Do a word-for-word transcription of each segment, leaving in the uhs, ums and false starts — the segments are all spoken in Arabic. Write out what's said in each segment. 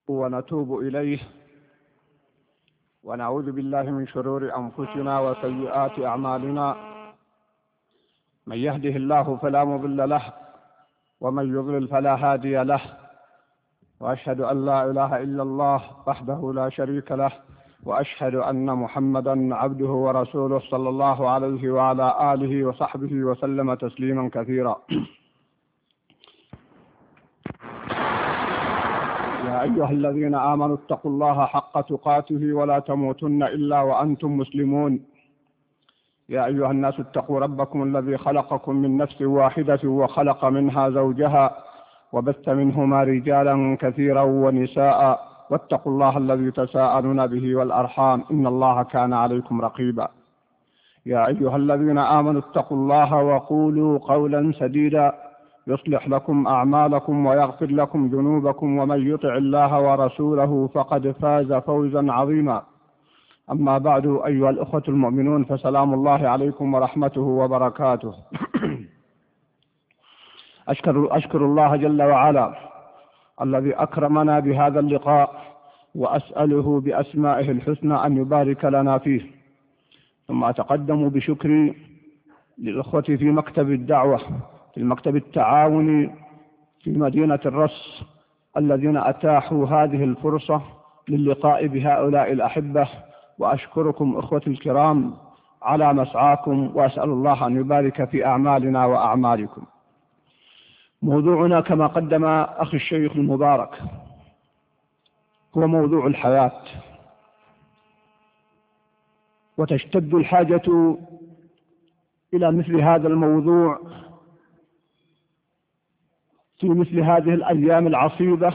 ونتوب إليه ونعوذ بالله من شرور أنفسنا وسيئات أعمالنا. من يهده الله فلا مضل له ومن يضلل فلا هادي له، وأشهد أن لا إله إلا الله وحده لا شريك له، وأشهد أن محمدا عبده ورسوله صلى الله عليه وعلى آله وصحبه وسلم تسليما كثيرا. يا أيها الذين آمنوا اتقوا الله حق تقاته ولا تموتن إلا وأنتم مسلمون. يا أيها الناس اتقوا ربكم الذي خلقكم من نفس واحدة وخلق منها زوجها وبث منهما رجالا كثيرا ونساء، واتقوا الله الذي تساءلون به والأرحام إن الله كان عليكم رقيبا. يا أيها الذين آمنوا اتقوا الله وقولوا قولا سديدا يصلح لكم أعمالكم ويغفر لكم ذنوبكم، ومن يطع الله ورسوله فقد فاز فوزا عظيما. أما بعد، أيها الأخوة المؤمنون، فسلام الله عليكم ورحمته وبركاته. أشكر, أشكر الله جل وعلا الذي أكرمنا بهذا اللقاء، وأسأله بأسمائه الحسنى أن يبارك لنا فيه. ثم أتقدم بشكري للأخوة في مكتب الدعوة في المكتب التعاوني في مدينة الرس الذين أتاحوا هذه الفرصة للقاء بهؤلاء الأحبة، وأشكركم أخوتي الكرام على مسعاكم، وأسأل الله أن يبارك في أعمالنا وأعمالكم. موضوعنا كما قدم أخي الشيخ المبارك هو موضوع الحياة، وتشتد الحاجة إلى مثل هذا الموضوع في مثل هذه الأيام العصيبة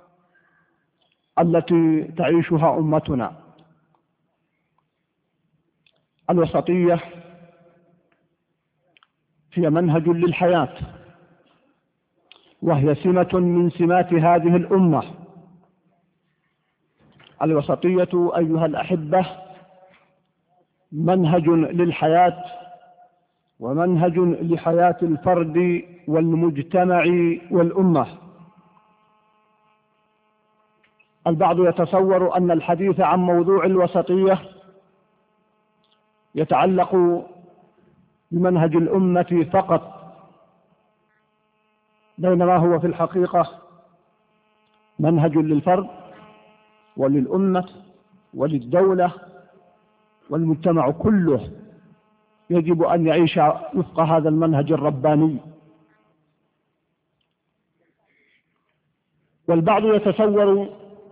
التي تعيشها أمتنا. الوسطية هي منهج للحياة، وهي سمة من سمات هذه الأمة. الوسطية أيها الأحبة منهج للحياة، ومنهج لحياة الفرد والمجتمع والأمة. البعض يتصور أن الحديث عن موضوع الوسطية يتعلق بمنهج الأمة فقط، بينما هو في الحقيقة منهج للفرد وللأمة وللدولة، والمجتمع كله يجب أن يعيش وفق هذا المنهج الرباني. والبعض يتصور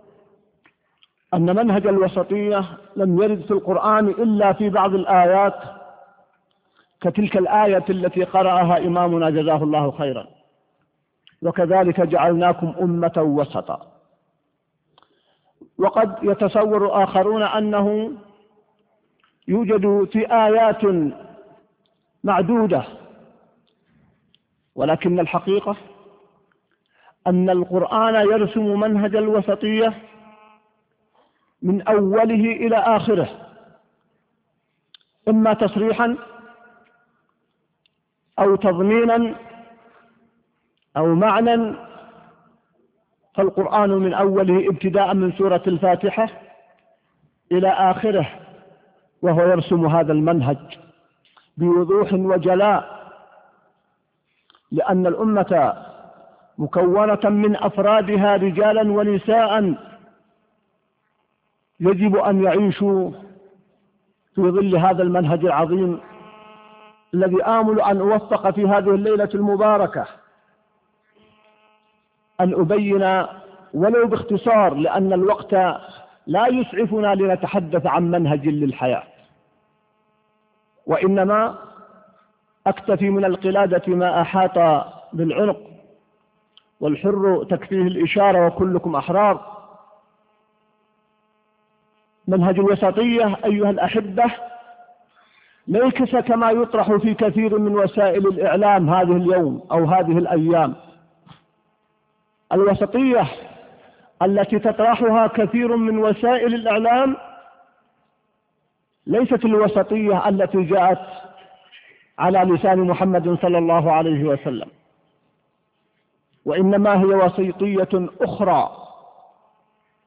أن منهج الوسطية لم يرد في القرآن إلا في بعض الآيات، كتلك الآية التي قرأها إمامنا جزاه الله خيرا: وكذلك جعلناكم أمة وسطا. وقد يتصور آخرون أنه يوجد في آيات معدودة، ولكن الحقيقة أن القرآن يرسم منهج الوسطية من أوله إلى آخره، إما تصريحا أو تضمينا أو معنى. فالقرآن من أوله ابتداء من سورة الفاتحة إلى آخره وهو يرسم هذا المنهج بوضوح وجلاء، لأن الأمة مكونة من أفرادها رجالا ونساء يجب أن يعيشوا في ظل هذا المنهج العظيم الذي آمل أن أوفق في هذه الليلة المباركة أن أبين ولو باختصار، لأن الوقت لا يسعفنا لنتحدث عن منهج للحياة، وإنما أكتفي من القلادة ما أحاط بالعنق، والحر تكفيه الإشارة وكلكم أحرار. منهج الوسطية أيها الأحبة ليس كما يطرح في كثير من وسائل الإعلام هذه اليوم أو هذه الأيام. الوسطية التي تطرحها كثير من وسائل الإعلام ليست الوسطية التي جاءت على لسان محمد صلى الله عليه وسلم، وإنما هي وسيطية أخرى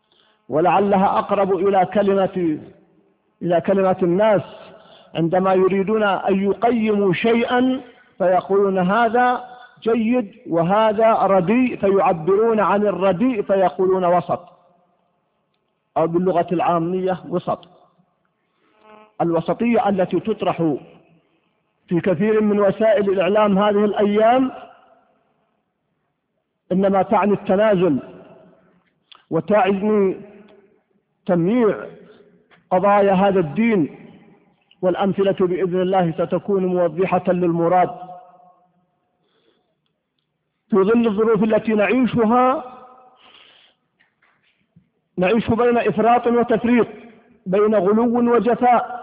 ولعلها أقرب إلى كلمة إلى كلمة الناس عندما يريدون أن يقيموا شيئا فيقولون هذا جيد وهذا رديء، فيعبرون عن الرديء فيقولون وسط، أو باللغة العامية وسط. الوسطية التي تطرح في كثير من وسائل الإعلام هذه الأيام إنما تعني التنازل وتعني تمييع قضايا هذا الدين، والأمثلة بإذن الله ستكون موضحة للمراد. في ظل الظروف التي نعيشها نعيش بين إفراط وتفريط، بين غلو وجفاء.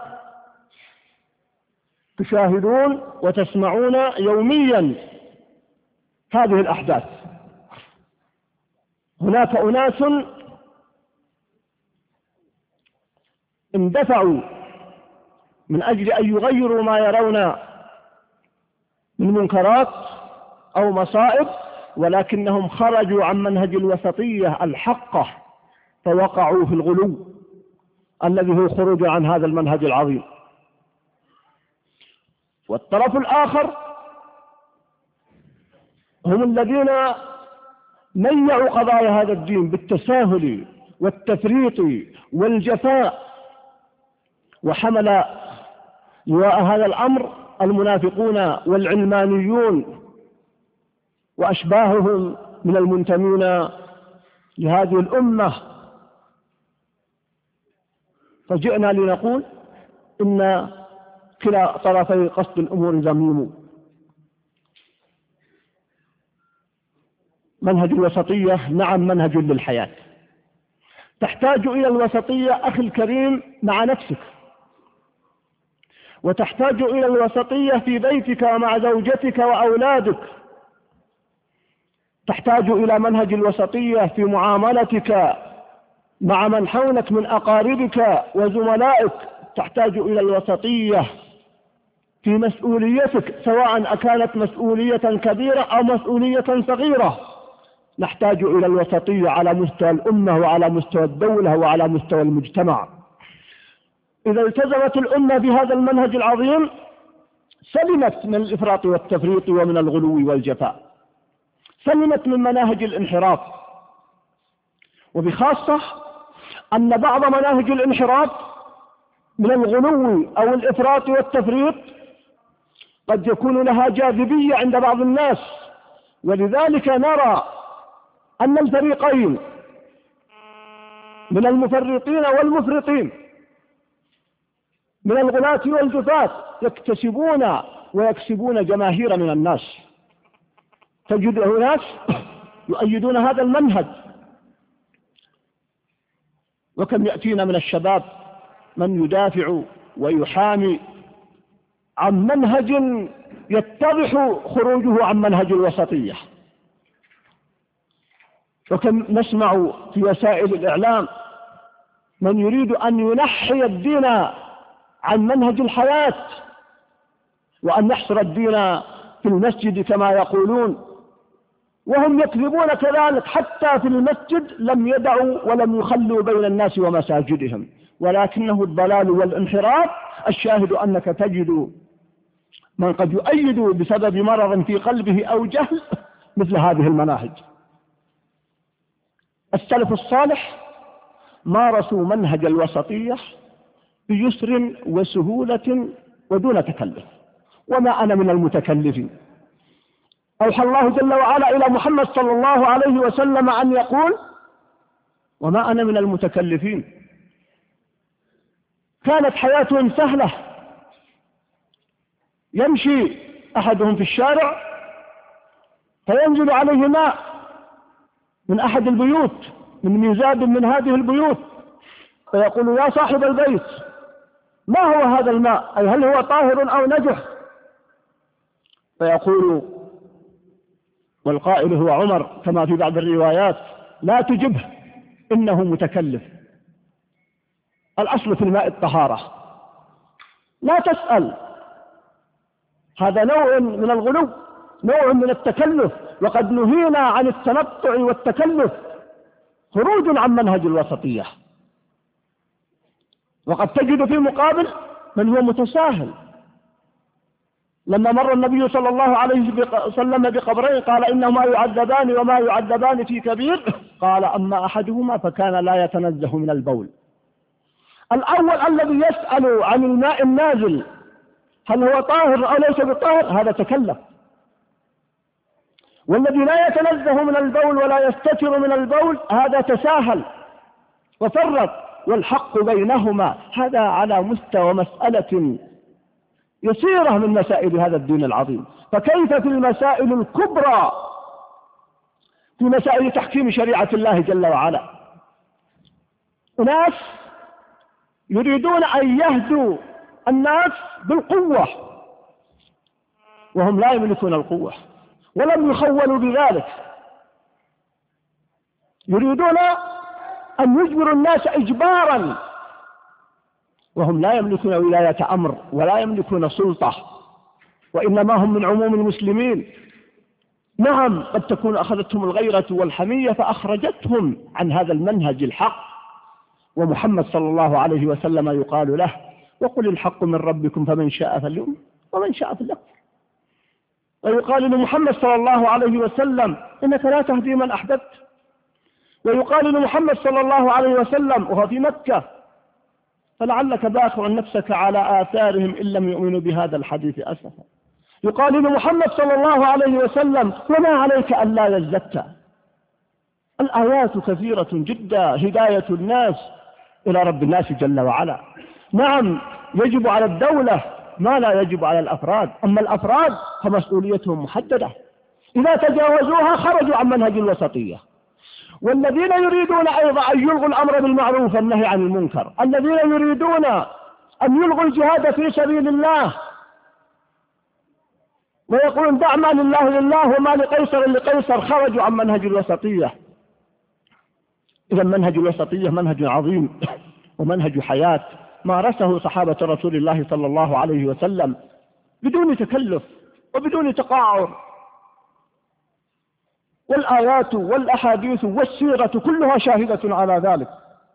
تشاهدون وتسمعون يوميا هذه الأحداث. هناك أناس اندفعوا من أجل أن يغيروا ما يرون من منكرات أو مصائب، ولكنهم خرجوا عن منهج الوسطية الحقة فوقعوا في الغلو الذي هو خروج عن هذا المنهج العظيم. والطرف الآخر هم الذين ميعوا قضايا هذا الدين بالتساهل والتفريط والجفاء، وحمل لواء هذا الأمر المنافقون والعلمانيون وأشباههم من المنتمين لهذه الأمة. فجئنا لنقول إن كلا طرفي قصد الأمور ذميم. منهج الوسطية نعم منهج للحياة، تحتاج إلى الوسطية أخي الكريم مع نفسك، وتحتاج إلى الوسطية في بيتك ومع زوجتك وأولادك، تحتاج إلى منهج الوسطية في معاملتك مع من حولك من أقاربك وزملائك، تحتاج إلى الوسطية في مسؤوليتك سواء أكانت مسؤولية كبيرة أو مسؤولية صغيرة. نحتاج إلى الوسطية على مستوى الأمة وعلى مستوى الدولة وعلى مستوى المجتمع. إذا التزمت الأمة بهذا المنهج العظيم سلمت من الإفراط والتفريط ومن الغلو والجفاء، سلمت من مناهج الانحراف. وبخاصة أن بعض مناهج الانحراف من الغلو أو الإفراط والتفريط قد يكون لها جاذبية عند بعض الناس، ولذلك نرى أن الفريقين من المفرطين والمفرطين، من الغلاة والجفاة، يكتسبون ويكسبون جماهير من الناس. تجد ناس يؤيدون هذا المنهج، وكم يأتينا من الشباب من يدافع ويحامي عن منهج يتضح خروجه عن منهج الوسطية. وكم نسمع في وسائل الإعلام من يريد أن ينحي الدين عن منهج الحياة، وأن يحصر الدين في المسجد كما يقولون، وهم يكذبون كذلك. حتى في المسجد لم يدعوا ولم يخلوا بين الناس ومساجدهم، ولكنه الضلال والانحراف. الشاهد أنك تجد من قد يؤيد بسبب مرض في قلبه أو جهل مثل هذه المناهج. السلف الصالح مارسوا منهج الوسطية بيسر وسهولة ودون تكلف. وما أنا من المتكلفين. أوحى الله جل وعلا إلى محمد صلى الله عليه وسلم أن يقول: وما أنا من المتكلفين. كانت حياتهم سهلة، يمشي أحدهم في الشارع فينزل عليه ماء من أحد البيوت، من ميزاب من هذه البيوت، فيقول: يا صاحب البيت، ما هو هذا الماء؟ أي هل هو طاهر أو نجح؟ فيقول، والقائل هو عمر كما في بعض الروايات: لا تجبه إنه متكلف. الأصل في الماء الطهارة، لا تسأل. هذا نوع من الغلو، نوع من التكلف، وقد نهينا عن التنطع والتكلف. خروج عن منهج الوسطية. وقد تجد في مقابل من هو متساهل. لما مر النبي صلى الله عليه وسلم بقبرين قال إنهما يعذبان وما يعذبان في كبير، قال أما أحدهما فكان لا يتنزه من البول. الأول الذي يسأل عن الماء النازل هل هو طاهر أو ليس بطاهر هذا تكلف، والذي لا يتنزه من البول ولا يستتر من البول هذا تساهل وفرط، والحق بينهما هذا على مستوى مسألة يسيرة من مسائل هذا الدين العظيم. فكيف في المسائل الكبرى، في مسائل تحكيم شريعة الله جل وعلا؟ أناس يريدون أن يهدوا الناس بالقوة وهم لا يملكون القوة ولم يخولوا بذلك، يريدون أن يجبروا الناس إجبارا وهم لا يملكون ولاية أمر ولا يملكون سلطة، وإنما هم من عموم المسلمين. نعم قد تكون أخذتهم الغيرة والحمية فأخرجتهم عن هذا المنهج الحق، ومحمد صلى الله عليه وسلم يقال له وقل الحق من ربكم فمن شاء فليؤمن ومن شاء فليكفر. ويقال لمحمد صلى الله عليه وسلم إنك لا تهدي من أحببت. ويقال لمحمد صلى الله عليه وسلم وهو في مكة فلعلك باخر نفسك على آثارهم إن لم يؤمنوا بهذا الحديث أسفا. يقال لمحمد صلى الله عليه وسلم وما عليك ألا يزكى. الآيات كثيرة جدا هداية الناس إلى رب الناس جل وعلا. نعم يجب على الدولة ما لا يجب على الأفراد، أما الأفراد فمسؤوليتهم محددة، إذا تجاوزوها خرجوا عن منهج الوسطية. والذين يريدون أيضا أن يلغوا الأمر بالمعروف والنهي عن المنكر، الذين يريدون أن يلغوا الجهاد في سبيل الله ويقولون دع ما لله لله وما لقيصر لقيصر، خرجوا عن منهج الوسطية. إذا منهج الوسطية منهج عظيم ومنهج حياة مارسه صحابة رسول الله صلى الله عليه وسلم بدون تكلف وبدون تقاعر، والآيات والأحاديث والسيرة كلها شاهدة على ذلك.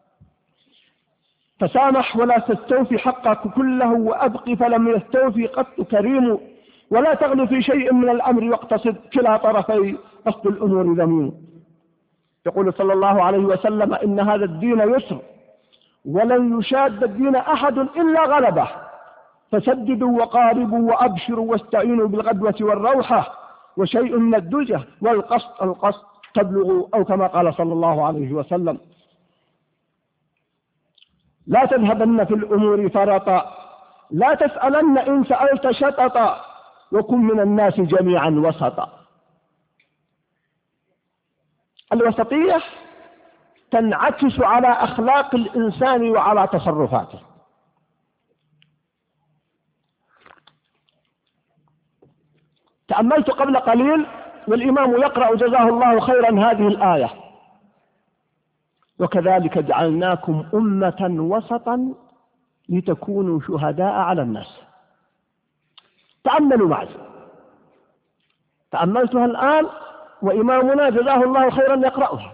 فسامح ولا تستوفي حقك كله وأبقي فلم يستوفي قط كريم، ولا تغلو في شيء من الأمر واقتصد كلا طرفي قصد الأمور ذميم. يقول صلى الله عليه وسلم إن هذا الدين يسر ولن يشاد الدين أحد إلا غلبه، فسددوا وقاربوا وأبشروا واستعينوا بالغدوة والروحة وشيء من الدجة والقصد القصد تبلغوا، أو كما قال صلى الله عليه وسلم. لا تذهبن في الأمور فرطا، لا تسألن إن سألت شططا، وكن من الناس جميعا وسطا. الوسطية تنعكس على أخلاق الإنسان وعلى تصرفاته. تأملت قبل قليل والإمام يقرأ جزاه الله خيرا هذه الآية: وكذلك جعلناكم أمة وسطا لتكونوا شهداء على الناس. تأملوا معي، تأملتها الآن وإمامنا جزاه الله خيرا يقرأها: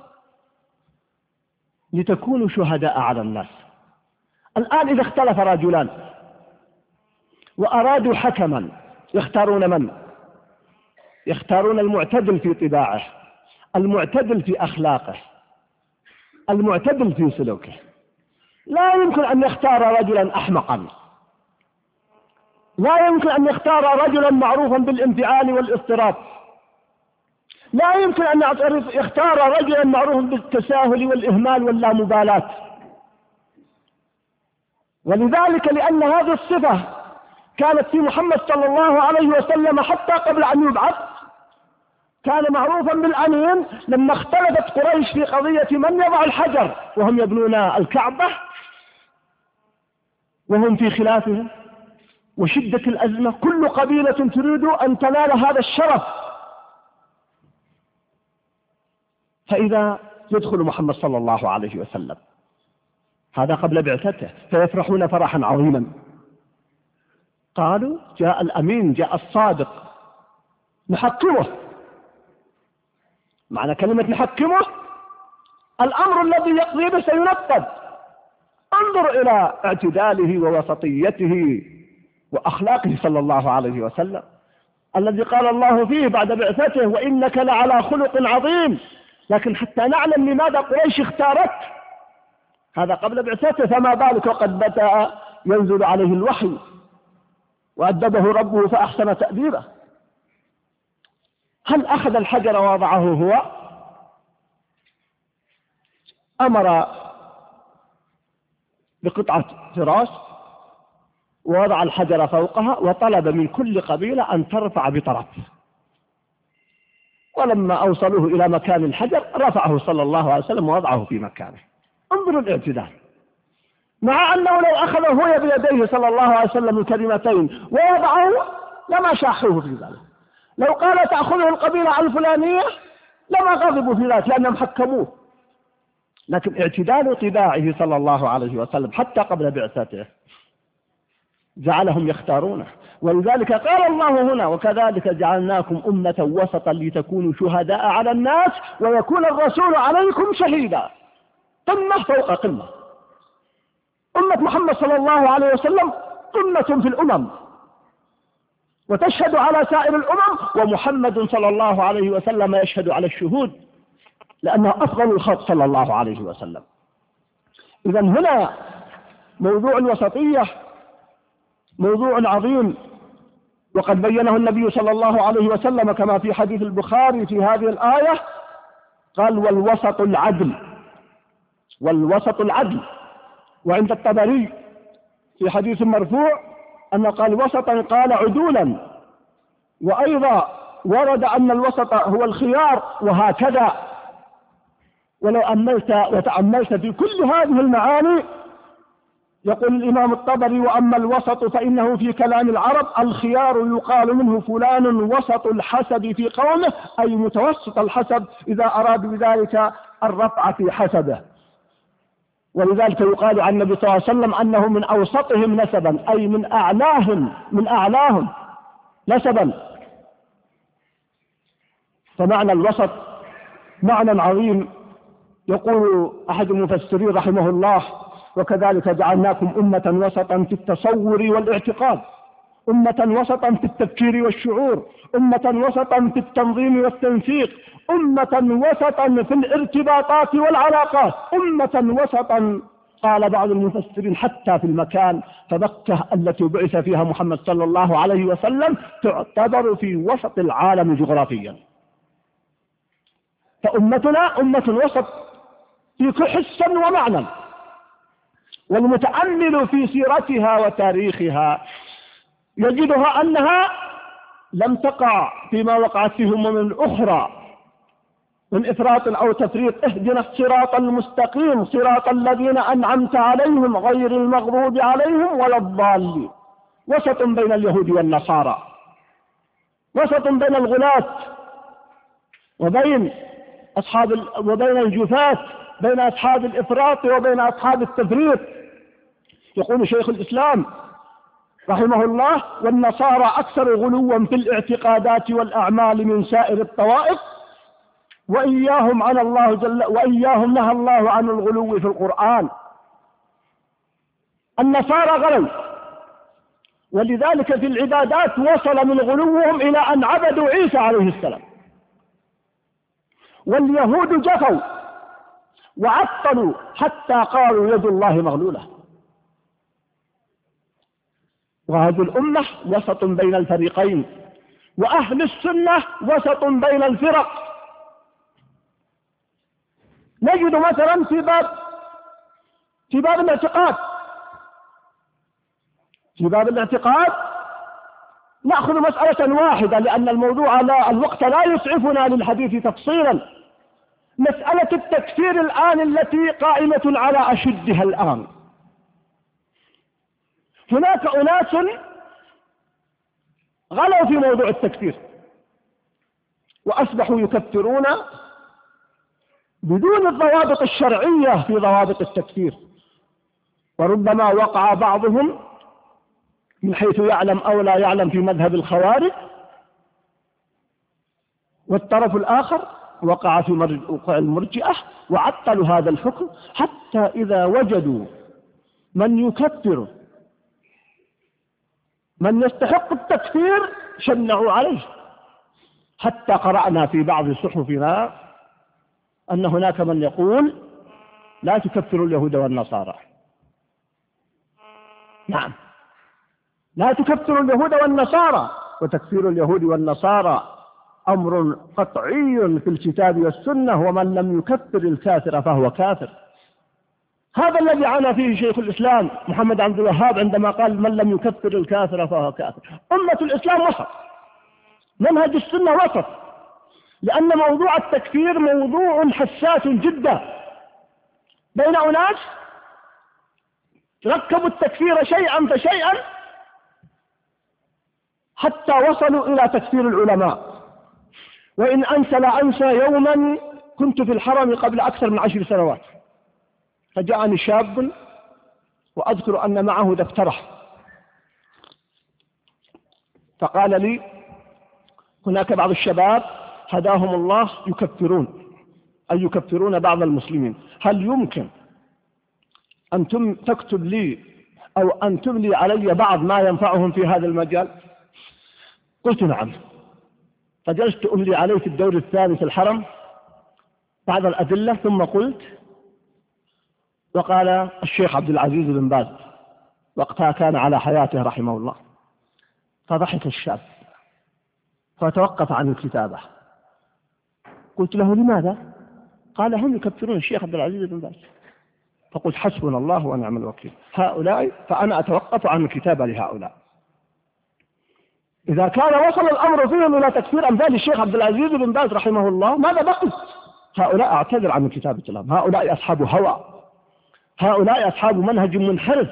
لتكونوا شهداء على الناس. الآن إذا اختلف رجلان وأرادوا حكما يختارون من؟ يختارون المعتدل في طباعه، المعتدل في أخلاقه، المعتدل في سلوكه. لا يمكن أن يختار رجلا أحمقا، لا يمكن أن يختار رجلا معروفا بالانفعال والاضطراب، لا يمكن أن يختار رجلا معروفا بالتساهل والإهمال واللامبالاة. ولذلك لأن هذه الصفة كانت في محمد صلى الله عليه وسلم حتى قبل أن يبعث، كان معروفا بالأمين. لما اختلفت قريش في قضية من يضع الحجر وهم يبنون الكعبة وهم في خلافهم وشدة الأزمة، كل قبيلة تريد أن تنال هذا الشرف، فإذا يدخل محمد صلى الله عليه وسلم، هذا قبل بعثته، فيفرحون فرحا عظيما. قالوا جاء الأمين، جاء الصادق، نحكمه. معنى كلمة نحكمه الأمر الذي يقضي به سينفذ. انظر إلى اعتداله ووسطيته وأخلاقه صلى الله عليه وسلم، الذي قال الله فيه بعد بعثته: وإنك لعلى خلق عظيم. لكن حتى نعلم لماذا قريش اختارت هذا قبل بعثته، فما بالك وقد بدأ ينزل عليه الوحي وأدبه ربه فأحسن تأديبه. هل أخذ الحجر ووضعه هو؟ أمر بقطعة فراش ووضع الحجر فوقها وطلب من كل قبيلة أن ترفع بطرف، ولما أوصلوه إلى مكان الحجر رفعه صلى الله عليه وسلم ووضعه في مكانه. انظروا الاعتدال، مع أنه لو أخذه هو بيديه صلى الله عليه وسلم الكلمتين ووضعه لما شاحوه في ذلك. لو قال تأخذه القبيلة الفلانية لما غضبوا في ذلك لأنهم حكموه. لكن اعتدال طباعه صلى الله عليه وسلم حتى قبل بعثته جعلهم يختارونه. ولذلك قال الله هنا: وكذلك جعلناكم أمة وسطا لتكونوا شهداء على الناس ويكون الرسول عليكم شهيدا. قمة فوق قمة. أمة محمد صلى الله عليه وسلم قمة في الأمم وتشهد على سائر الأمم، ومحمد صلى الله عليه وسلم يشهد على الشهود لأنه أفضل الخلق صلى الله عليه وسلم. إذن هنا موضوع الوسطية موضوع عظيم، وقد بينه النبي صلى الله عليه وسلم كما في حديث البخاري في هذه الآية، قال: والوسط العدل. والوسط العدل. وعند الطبري في حديث مرفوع أن قال وسطا قال عدولا، وأيضا ورد أن الوسط هو الخيار، وهكذا. ولو أملت وتأملت في كل هذه المعاني يقول الإمام الطبري: وأما الوسط فإنه في كلام العرب الخيار يقال منه فلان وسط الحسب في قومه، أي متوسط الحسب إذا أراد بذلك الرفع في حسبه. ولذلك يقال عن النبي صلى الله عليه وسلم أنه من أوسطهم نسبا، أي من أعلاهم من أعلاهم نسبا. فمعنى الوسط معنى عظيم. يقول أحد المفسرين رحمه الله: وكذلك جعلناكم أمة وسطا في التصور والاعتقاد، أمة وسطا في التفكير والشعور، أمة وسطا في التنظيم والتنسيق، أمة وسطا في الارتباطات والعلاقات، أمة وسطا. قال بعض المفسرين حتى في المكان، فمكة التي بعث فيها محمد صلى الله عليه وسلم تعتبر في وسط العالم جغرافيا. فأمتنا أمة وسط في حس ومعنى. والمتأمل في سيرتها وتاريخها يجدها أنها لم تقع فيما وقعت فيه الأمم الأخرى من إفراط أو تفريط. اهدنا الصراط المستقيم صراط الذين أنعمت عليهم غير المغضوب عليهم ولا الضالين. وسط بين اليهود والنصارى، وسط بين الغلاة وبين أصحاب ال... وبين الجفاة، بين أصحاب الإفراط وبين أصحاب التفريط. يقول شيخ الإسلام رحمه الله: والنصارى أكثر غلوا في الاعتقادات والأعمال من سائر الطوائف، وإياهم عن الله جل وإياهم نهى الله عن الغلو في القرآن. النصارى غلوا، ولذلك في العبادات وصل من غلوهم إلى أن عبدوا عيسى عليه السلام. واليهود جفوا وعطلوا حتى قالوا يد الله مغلولة. وهذه الأمة وسط بين الفريقين، وأهل السنة وسط بين الفرق. نجد مثلا في باب في باب الاعتقاد في باب الاعتقاد نأخذ مسألة واحدة، لأن الموضوع لا الوقت لا يسعفنا للحديث تفصيلا. مسألة التكفير الآن التي قائمة على أشدها الآن. هناك أناس غلوا في موضوع التكفير وأصبحوا يكفرون بدون الضوابط الشرعية في ضوابط التكفير، وربما وقع بعضهم من حيث يعلم أو لا يعلم في مذهب الخوارج، والطرف الآخر وقع في وقع المرجئة وعطلوا هذا الحكم، حتى إذا وجدوا من يكفر من يستحق التكفير شنعوا عليه، حتى قرأنا في بعض صحفنا أن هناك من يقول لا تكفروا اليهود والنصارى. نعم، لا تكفروا اليهود والنصارى، وتكفير اليهود والنصارى أمر قطعي في الكتاب والسنة، ومن لم يكفر الكافر فهو كافر. هذا الذي عانى فيه شيخ الإسلام محمد عبد الوهاب عندما قال من لم يكفر الكافر فهو كافر. أمة الإسلام وسط، منهج السنة وسط، لأن موضوع التكفير موضوع حساس جدا بين أناس ركبوا التكفير شيئا فشيئا حتى وصلوا إلى تكفير العلماء. وإن أنسى لا أنسى يوما كنت في الحرم قبل أكثر من عشر سنوات، فجاءني شاب وأذكر أن معه دفتره، فقال لي هناك بعض الشباب هداهم الله يكفرون أي يكفرون بعض المسلمين، هل يمكن أن تكتب لي أو أن تملي علي بعض ما ينفعهم في هذا المجال؟ قلت نعم. فجلست أملي عليه في الدور الثاني في الحرم بعض الأدلة، ثم قلت وقال الشيخ عبد العزيز بن باز، وقتها كان على حياته رحمه الله. فضحك الشاب فتوقف عن الكتابة. قلت له لماذا؟ قال هم يكفرون الشيخ عبد العزيز بن باز. فقلت حسبنا الله ونعم الوكيل، هؤلاء فأنا أتوقف عن الكتابة لهؤلاء. إذا كان وصل الأمر فيهم إلى تكفير أمثال الشيخ عبد العزيز بن باز رحمه الله، ماذا بقي؟ هؤلاء أعتذر عن كتابة الله، هؤلاء أصحاب هوى، هؤلاء أصحاب منهج منحرف.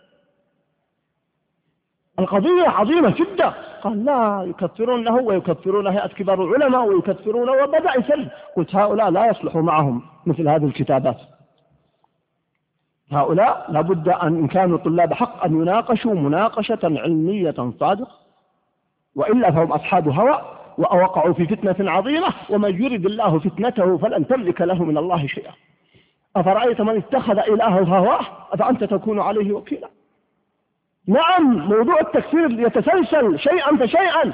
القضية عظيمة جدا. قال لا يكفرون له ويكفرون هيئة كبار العلماء ويكفرون، وبدأ يسلم. قلت هؤلاء لا يصلح معهم مثل هذه الكتابات، هؤلاء لابد أن إن كانوا طلاب حق أن يناقشوا مناقشة علمية صادقة، وإلا فهم أصحاب هوى وأوقعوا في فتنة عظيمة، ومن يرد الله فتنته فلن تملك له من الله شيئا. أفرأيت من اتخذ إلهه هواه أفأنت تكون عليه وكيلا؟ نعم، موضوع التكفير يتسلسل شيئا فشيئا.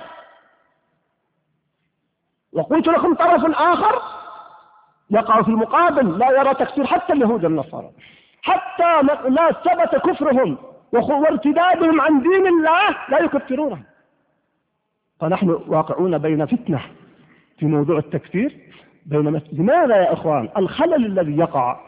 وقلت لكم طرف آخر يقع في المقابل لا يرى تكفير حتى اليهود والنصارى، حتى لا ثبت كفرهم وارتدادهم عن دين الله لا يكفرونهم. فنحن واقعون بين فتنة في موضوع التكفير بين لماذا يا إخوان؟ الخلل الذي يقع.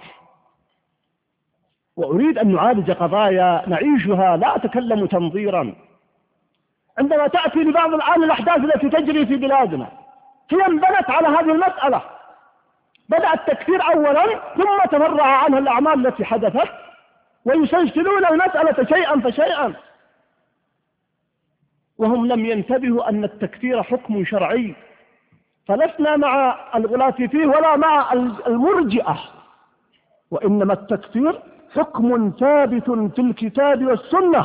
وأريد أن نعالج قضايا نعيشها، لا أتكلم تنظيرا. عندما تأتي لبعض الآن الأحداث التي تجري في بلادنا، هي انبنت على هذه المسألة. بدأ التكفير أولا ثم تفرع عنها الأعمال التي حدثت، ويسلسلون المسألة شيئا فشيئا، وهم لم ينتبهوا أن التكفير حكم شرعي. فلسنا مع الغلاة فيه ولا مع المرجئة، وإنما التكفير حكم ثابت في الكتاب والسنة.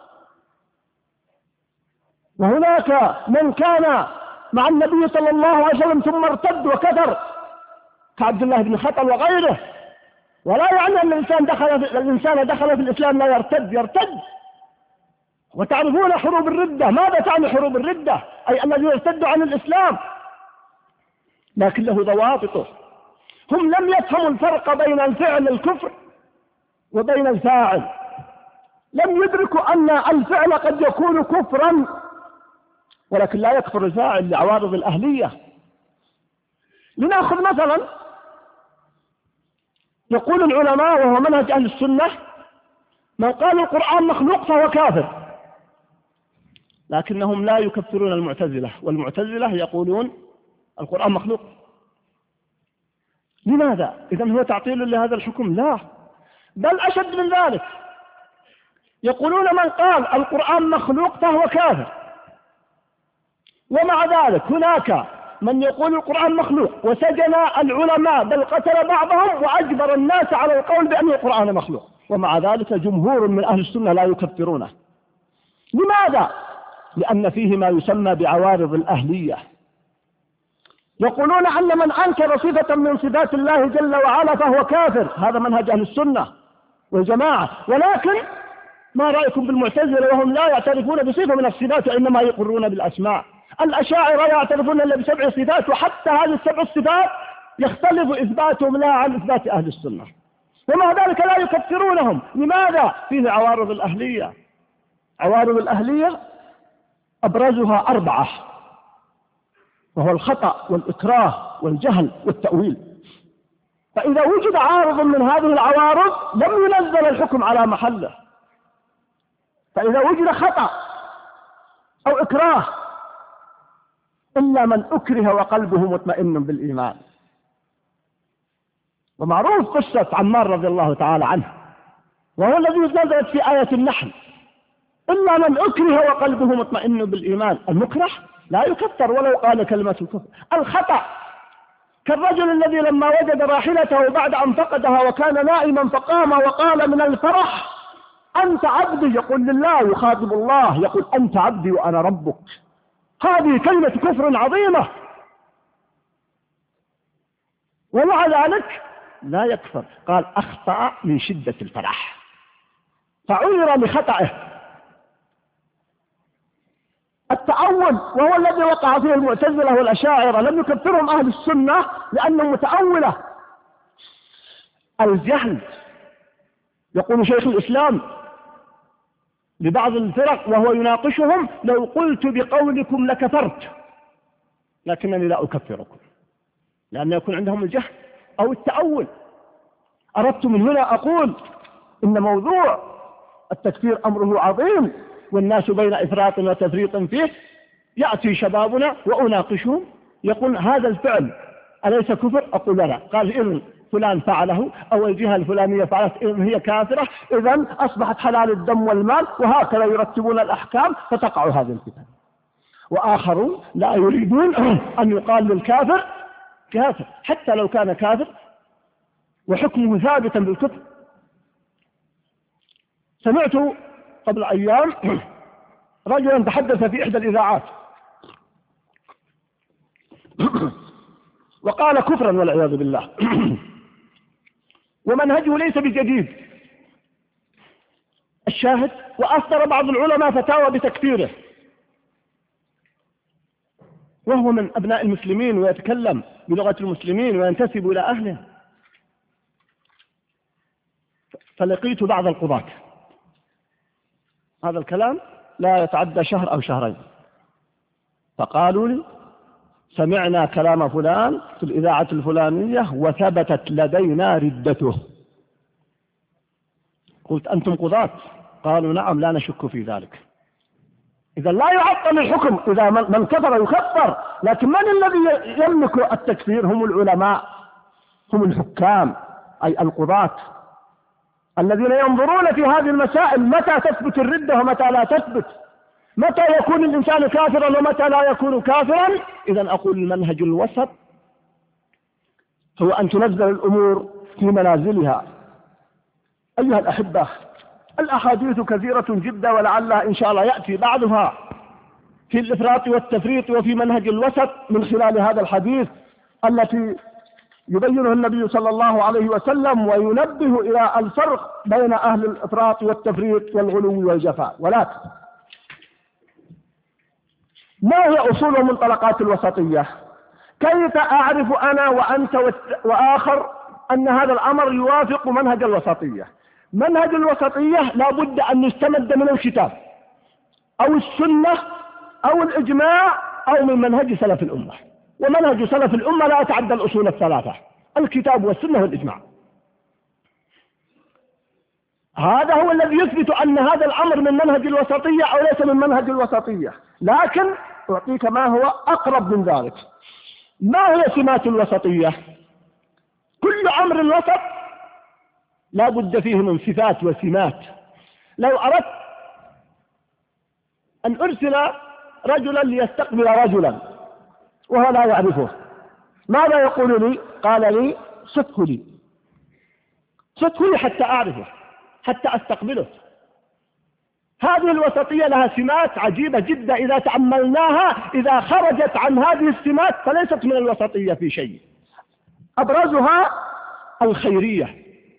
وهناك من كان مع النبي صلى الله عليه وسلم ثم ارتد وكفر كعبد الله بن خطل وغيره، ولا يعني أن الإنسان دخل الإنسان دخل في الإسلام لا يرتد، يرتد. وتعرفون حروب الردة، ماذا تعني حروب الردة؟ أي الذي يرتد عن الإسلام، لكن له ضوابطه. هم لم يفهموا الفرق بين الفعل الكفر وبين الفاعل، لم يدركوا أن الفعل قد يكون كفرا ولكن لا يكفر الفاعل لعوارض الأهلية. لنأخذ مثلا، يقول العلماء وهو منهج أهل السنة: من قال القرآن مخلوق فهو كافر، لكنهم لا يكفرون المعتزلة، والمعتزلة يقولون القرآن مخلوق. لماذا؟ إذن هو تعطيل لهذا الحكم؟ لا، بل أشد من ذلك، يقولون من قال القرآن مخلوق فهو كافر. ومع ذلك هناك من يقول القرآن مخلوق وسجن العلماء بل قتل بعضهم وأجبر الناس على القول بأن القرآن مخلوق، ومع ذلك جمهور من أهل السنة لا يكفرونه. لماذا؟ لأن فيه ما يسمى بعوارض الأهلية. يقولون أن من أنكر صفة من صفات الله جل وعلا فهو كافر. هذا منهج أهل السنة والجماعة. ولكن ما رأيكم بالمعتزلة وهم لا يعترفون بصفة من الصفات وإنما يقرون بالأسماء؟ الأشاعرة يعترفون إلا بسبع صفات، وحتى هذه السبع الصفات يختلف إثباتهم لا عن إثبات أهل السنة، ومع ذلك لا يكفرونهم. لماذا؟ فيه عوارض الأهلية. عوارض الأهلية أبرزها أربعة، وهو الخطأ والإكراه والجهل والتأويل. فإذا وجد عارض من هذه العوارض لم ينزل الحكم على محله. فإذا وجد خطأ أو إكراه إلا من أكره وقلبه مطمئن بالإيمان. ومعروف قصة عمار رضي الله تعالى عنه، وهو الذي نزلت في آية النحل: إلا من أكره وقلبه مطمئن بالإيمان. المكره لا يكفر ولو قال كلمة الكفر. الخطأ كالرجل الذي لما وجد راحلته بعد أن فقدها وكان نائما فقام وقال من الفرح: أنت عبدي. يقول لله، يخاطب الله، يقول أنت عبدي وأنا ربك. هذه كلمة كفر عظيمة، ومع ذلك لا يكفر. قال أخطأ من شدة الفرح فعذر لخطأه. التأول وهو الذي وقع فيه المعتزلة والأشاعرة، لم يكفرهم أهل السنة لأنهم متأولة. الجهل، يقول شيخ الإسلام لبعض الفرق وهو يناقشهم: لو قلت بقولكم لكفرت، لكنني لا أكفركم، لأن يكون عندهم الجهل أو التأول. أردت من هنا أقول إن موضوع التكفير أمره عظيم، والناس بين إفراط وتفريط فيه. يأتي شبابنا وأناقشهم يقول: هذا الفعل أليس كفر؟ أقول لا. قال: إذن فلان فعله أو الجهة الفلانية فعلت، إذن هي كافرة، إذن أصبحت حلال الدم والمال، وهكذا يرتبون الأحكام فتقع هذه الفتن. وآخرون لا يريدون أن يقال للكافر كافر حتى لو كان كافر وحكمه ثابتا بالكفر. سمعت قبل أيام رجلا تحدث في إحدى الإذاعات وقال كفرا والعياذ بالله، ومنهجه ليس بجديد. الشاهد: وأصدر بعض العلماء فتاوى بتكفيره، وهو من أبناء المسلمين ويتكلم بلغة المسلمين وينتسب إلى أهله. فلقيت بعض القضاة، هذا الكلام لا يتعدى شهر أو شهرين، فقالوا لي: سمعنا كلام فلان في الإذاعة الفلانية وثبتت لدينا ردته. قلت: أنتم قضاة؟ قالوا: نعم، لا نشك في ذلك. إذا لا يعطل الحكم، إذا من كفر يكفر، لكن من الذي يملك التكفير؟ هم العلماء، هم الحكام، أي القضاة الذين ينظرون في هذه المسائل متى تثبت الردة ومتى لا تثبت، متى يكون الإنسان كافرا ومتى لا يكون كافرا. إذن أقول: المنهج الوسط هو أن تنزل الأمور في منازلها. أيها الأحبة، الأحاديث كثيرة جدا، ولعلها إن شاء الله يأتي بعضها في الإفراط والتفريط وفي منهج الوسط من خلال هذا الحديث التي يبينه النبي صلى الله عليه وسلم وينبه إلى الفرق بين أهل الإفراط والتفريط والغلو والجفاء. ولكن ما هي أصول ومنطلقات الوسطية؟ كيف أعرف أنا وأنت وآخر أن هذا الأمر يوافق منهج الوسطية؟ منهج الوسطية لا بد أن يستمد من الكتاب أو السنة أو الإجماع أو من منهج سلف الأمة. ومنهج سلف الأمة لا يتعدى الأصول الثلاثة: الكتاب والسنة والإجماع. هذا هو الذي يثبت أن هذا الأمر من منهج الوسطية أو ليس من منهج الوسطية. لكن أعطيك ما هو أقرب من ذلك. ما هي سمات الوسطية؟ كل أمر الوسط لا بد فيه من صفات وسمات. لو أردت أن أرسل رجلا ليستقبل رجلا وهو لا يعرفه، ماذا يقول لي؟ قال لي: صفه لي، صفه لي حتى أعرفه، حتى أستقبله. هذه الوسطية لها سمات عجيبة جدا إذا تأملناها، إذا خرجت عن هذه السمات فليست من الوسطية في شيء. أبرزها الخيرية.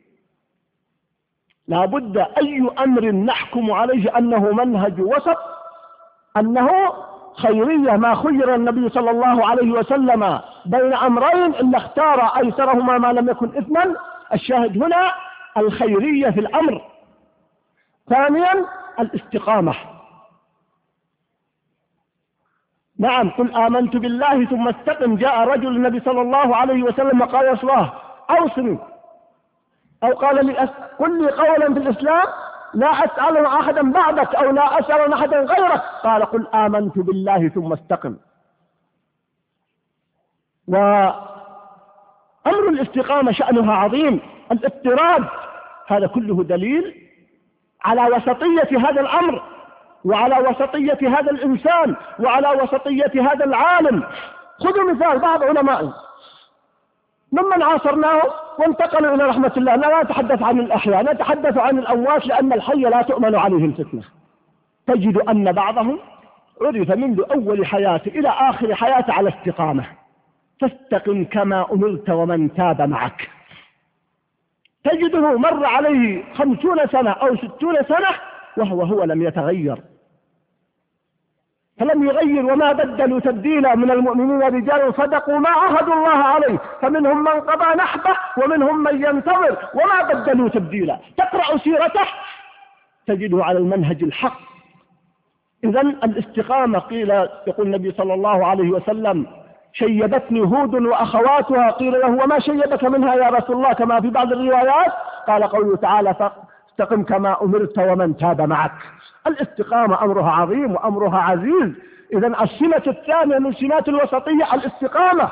لا بد أي أمر نحكم عليه أنه منهج وسط، أنه خيرية. ما خير النبي صلى الله عليه وسلم بين أمرين إلا اختار أيسرهما ما لم يكن إثما. الشاهد هنا الخيرية في الأمر. ثانيا الاستقامة. نعم، قل آمنت بالله ثم استقم. جاء رجل النبي صلى الله عليه وسلم قال يا رسول الله أوصني، أو قال لي قل لي قولا في الإسلام لا أسأل أحدا بعدك أو لا أسأل أحدا غيرك. قال قل آمنت بالله ثم استقم. وأمر الاستقامة شأنها عظيم. الاضطراد هذا كله دليل على وسطية هذا الأمر، وعلى وسطية هذا الإنسان، وعلى وسطية هذا العالم. خذوا مثال بعض علمائي ممن عاصرناه وانتقلوا إلى رحمة الله. لا نتحدث عن الأحياء، نتحدث عن الأموات، لأن الحي لا تؤمن عليه الفتنة. تجد أن بعضهم عرف منذ أول حياته إلى آخر حياته على استقامة. فاستقم كما أمرت ومن تاب معك. تجده مر عليه خمسون سنة أو ستون سنة وهو هو لم يتغير، فلم يغير وما بدلوا تبديلا. من المؤمنين رجال صدقوا ما عاهدوا الله عليه، فمنهم من قضى نحبه ومنهم من ينتظر وما بدلوا تبديلا. تقرأ سيرته تجده على المنهج الحق. إذن الاستقامة قيل، يقول النبي صلى الله عليه وسلم شيبتني هود وأخواتها. قيل له وما شيبك منها يا رسول الله؟ كما في بعض الروايات قال قوله تعالى فاستقم كما أمرت ومن تاب معك. الاستقامة أمرها عظيم وأمرها عزيز. إذن السمة الثانية من سمات الوسطية الاستقامة.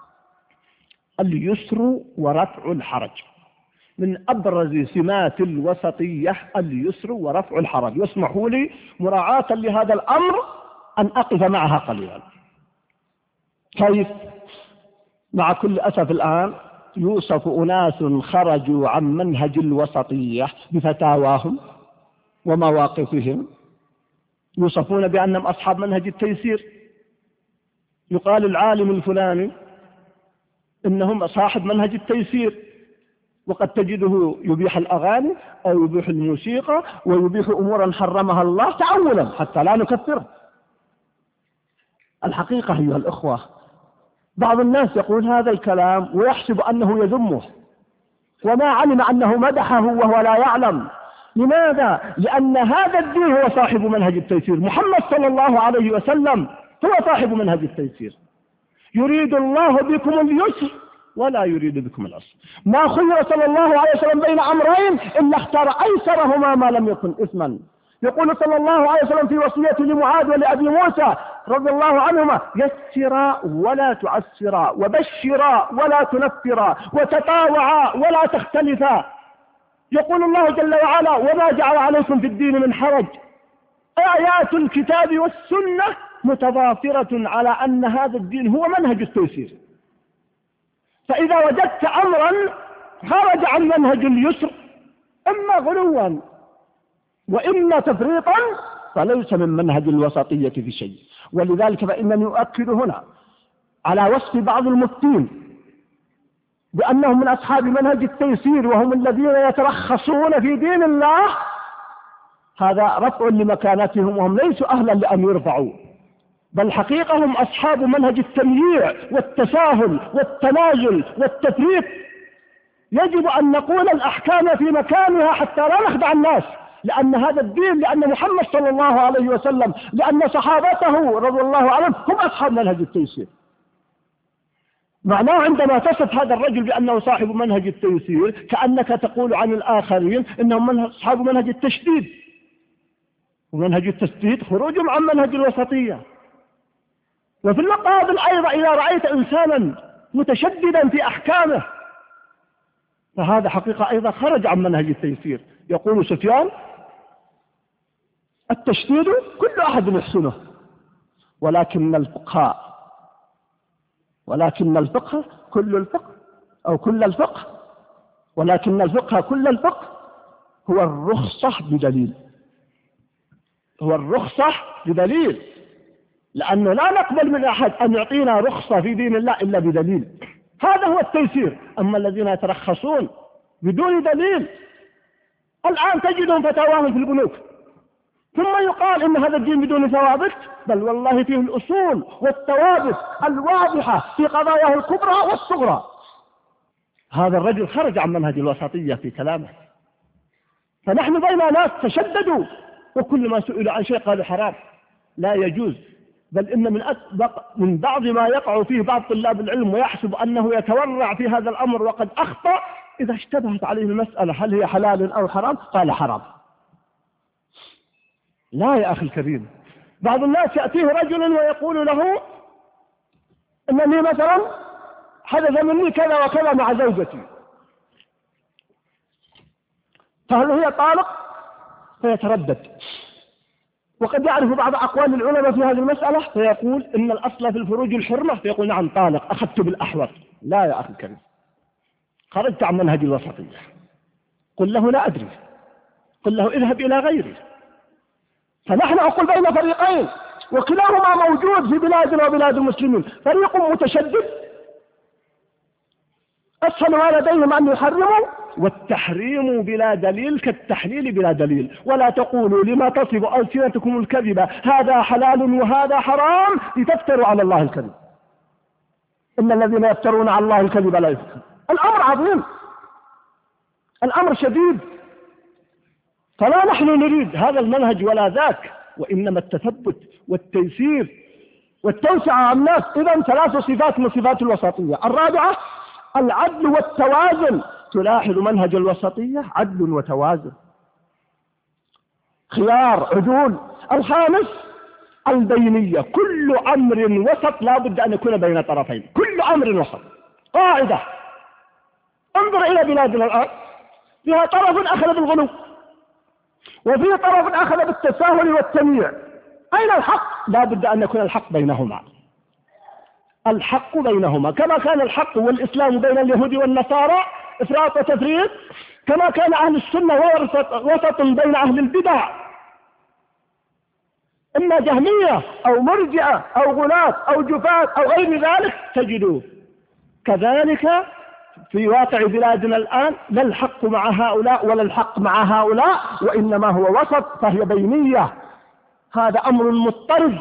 اليسر ورفع الحرج. من أبرز سمات الوسطية اليسر ورفع الحرج. واسمحوا لي مراعاة لهذا الأمر أن أقف معها قليلا. كيف؟ مع كل أسف الآن يوصف أناس خرجوا عن منهج الوسطية بفتاواهم ومواقفهم، يوصفون بأنهم أصحاب منهج التيسير. يقال العالم الفلاني إنهم صاحب منهج التيسير، وقد تجده يبيح الأغاني أو يبيح الموسيقى ويبيح أمورا حرمها الله تعولا حتى لا نكفره. الحقيقة أيها الأخوة بعض الناس يقول هذا الكلام ويحسب أنه يذمه، وما علم أنه مدحه وهو لا يعلم. لماذا؟ لأن هذا الدين هو صاحب منهج التيسير. محمد صلى الله عليه وسلم هو صاحب منهج التيسير. يريد الله بكم اليسر ولا يريد بكم العسر. ما خير صلى الله عليه وسلم بين أمرين إلا اختار أيسرهما ما لم يكن إثما. يقول صلى الله عليه وسلم في وصيته لمعاذ ولأبي موسى رضي الله عنهما يسرا ولا تعسرا، وبشرا ولا تنفرا، وتطاوعا ولا تختلفا. يقول الله جل وعلا وما جعل عليكم في الدين من حرج. آيات الكتاب والسنة متضافرة على أن هذا الدين هو منهج التيسير. فإذا وجدت أمرا خرج عن منهج اليسر إما غلوا وإما تفريطا فليس من منهج الوسطية في شيء. ولذلك فإنني أؤكد هنا على وصف بعض المفتين بأنهم من أصحاب منهج التيسير وهم الذين يترخصون في دين الله. هذا رفع لمكانتهم وهم ليسوا أهلا لأن يرفعوا، بل حقيقة هم أصحاب منهج التمييع والتساهل والتنازل والتفريط. يجب أن نقول الأحكام في مكانها حتى لا نخدع الناس، لأن هذا الدين، لأن محمد صلى الله عليه وسلم، لأن صحابته رضي الله عنهم هم أصحاب منهج التيسير. معناه عندما تصف هذا الرجل بأنه صاحب منهج التيسير كأنك تقول عن الآخرين إنهم أصحاب منهج التشديد، ومنهج التشديد خروج عن منهج الوسطية. وفي المقابل أيضا إذا رأيت إنسانا متشددا في أحكامه فهذا حقيقة أيضا خرج عن منهج التيسير. يقول سفيان التشديد كل أحد يحسنه ولكن الفقه ولكن الفقه كل الفقه أو كل الفقه ولكن الفقه كل الفقه هو الرخصة بدليل. هو الرخصة بدليل، لأنه لا نقبل من أحد أن يعطينا رخصة في دين الله إلا بدليل. هذا هو التيسير. أما الذين يترخصون بدون دليل، الآن تجدهم فتاواهم في البنوك، ثم يقال إن هذا الدين بدون ثوابت، بل والله فيه الأصول والثوابت الواضحة في قضاياه الكبرى والصغرى. هذا الرجل خرج عن منهج الوسطية في كلامه. فنحن بين ناس تشددوا، وكل ما سئلوا عن شيء قالوا حرام لا يجوز، بل إن من من بعض ما يقع فيه بعض طلاب العلم ويحسب أنه يتورع في هذا الأمر وقد أخطأ، إذا اشتبهت عليه المسألة هل هي حلال أو حرام قال حرام. لا يا أخي الكريم، بعض الناس يأتيه رجل ويقول له إنني مثلا حدث مني كذا وكذا مع زوجتي، فهل هي طالق؟ فيتردد، وقد يعرف بعض أقوال العلماء في هذه المسألة فيقول إن الأصل في الفروج الحرمة، فيقول نعم طالق، أخذت بالأحوط. لا يا أخي الكريم، خرجت عن منهج الوسطية. قل له لا أدري، قل له اذهب إلى غيري. فنحن أقول بين فريقين، وكلاهما موجود في بلادنا وبلاد المسلمين. فريق متشدد أسهل ما لديهم أن يحرموا، والتحريم بلا دليل كالتحليل بلا دليل. ولا تقولوا لما تصف ألسنتكم الكذب هذا حلال وهذا حرام لتفتروا على الله الكذب، إن الذين يفترون على الله الكذب لا يفلحون. الأمر عظيم، الأمر شديد. فلا نحن نريد هذا المنهج ولا ذاك، وإنما التثبت والتيسير والتوسعة على الناس. إذن ثلاث صفات من صفات الوسطية. الرابعة العدل والتوازن. تلاحظ منهج الوسطية عدل وتوازن، خيار عدول. الخامس البينية، كل أمر وسط لا بد أن يكون بين طرفين، كل أمر وسط. قاعدة، انظر إلى بلادنا الآن، فيها طرف أخذ بالغلو وفيه طرف أخذ بالتساهل والتمييع. أين الحق؟ لا بد أن يكون الحق بينهما، الحق بينهما، كما كان الحق والإسلام بين اليهود والنصارى إفراط وتفريط، كما كان أهل السنة وسط بين أهل البدع، إما جهمية أو مرجئة أو غلاة أو جفاة أو غير ذلك تجدوه. كذلك في واقع بلادنا الآن لا الحق مع هؤلاء ولا الحق مع هؤلاء، وإنما هو وسط، فهي بينية. هذا أمر مضطرد.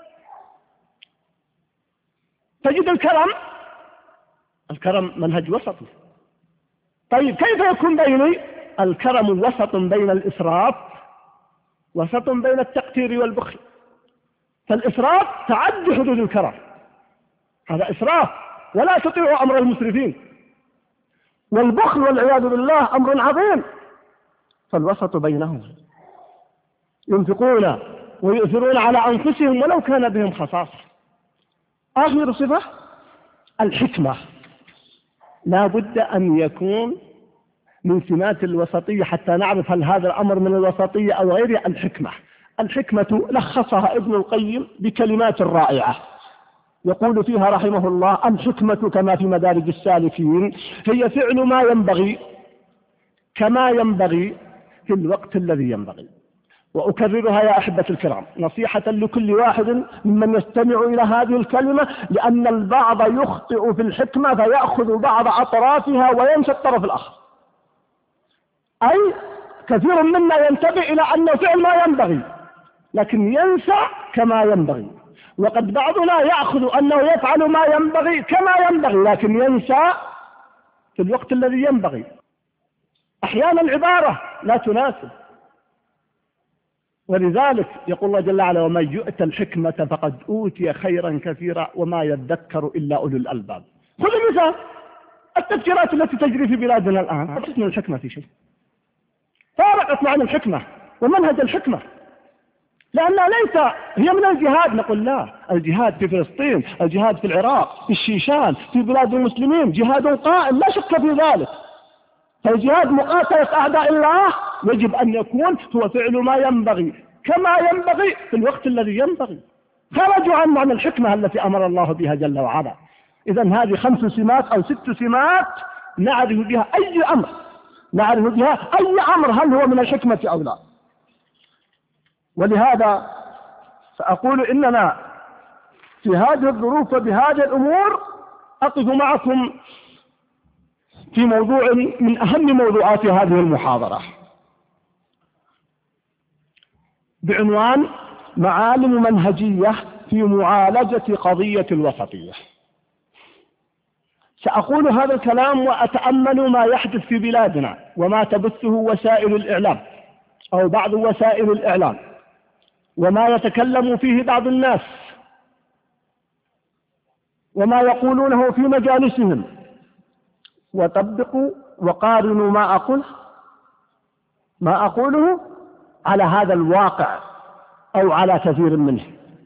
تجد الكرم، الكرم منهج وسطي. طيب كيف يكون بيني؟ الكرم وسط بين الإسراف، وسط بين التقتير والبخل. فالإسراف تعدي حدود الكرم، هذا إسراف، ولا تطيعوا أمر المسرفين. والبخل والعياذ بالله أمر عظيم، فالوسط بينهم. ينفقون ويؤثرون على أنفسهم ولو كان بهم خصاصة. آخر صفة الحكمة. لا بد أن يكون من سمات الوسطية حتى نعرف هل هذا الأمر من الوسطية أو غيره. الحكمة، الحكمة لخصها ابن القيم بكلمات رائعة، يقول فيها رحمه الله: الحكمة كما في مدارج السالكين هي فعل ما ينبغي كما ينبغي في الوقت الذي ينبغي. وأكررها يا أحبة الكرام نصيحة لكل واحد ممن يستمع إلى هذه الكلمة، لأن البعض يخطئ في الحكمة فيأخذ بعض أطرافها وينسى الطرف الآخر. أي كثير منا ينتبه إلى أنه فعل ما ينبغي لكن ينسى كما ينبغي، وقد بعضنا يأخذ أنه يفعل ما ينبغي كما ينبغي لكن ينسى في الوقت الذي ينبغي. أحيانا العبارة لا تناسب، ولذلك يقول الله جل وعلا: ومن يؤت الحكمة فقد أوتي خيرا كثيرا وما يذكر إلا أولو الألباب. خذ مثال التفجيرات التي تجري في بلادنا الآن، ليست من الحكمة في شيء، فارقت معنى الحكمة ومنهج الحكمة، لأنها ليس هي من الجهاد. نقول لا، الجهاد في فلسطين، الجهاد في العراق، في الشيشان، في بلاد المسلمين جهاد قائم لا شك في ذلك. فالجهاد مقاتلة أعداء الله يجب أن يكون هو فعل ما ينبغي كما ينبغي في الوقت الذي ينبغي. خرجوا عن معنى الحكمة التي أمر الله بها جل وعلا. إذن هذه خمس سمات أو ست سمات نعرف بها أي أمر، نعرف بها أي أمر هل هو من الحكمة أو لا. ولهذا سأقول إننا في هذه الظروف وبهذه الأمور أقف معكم في موضوع من أهم موضوعات هذه المحاضرة بعنوان معالم منهجية في معالجة قضية الوسطية. سأقول هذا الكلام وأتأمل ما يحدث في بلادنا وما تبثه وسائل الإعلام أو بعض وسائل الإعلام وما يتكلم فيه بعض الناس وما يقولونه في مجالسهم، وطبقوا وقارنوا ما أقول ما أقوله على هذا الواقع أو على كثير منه.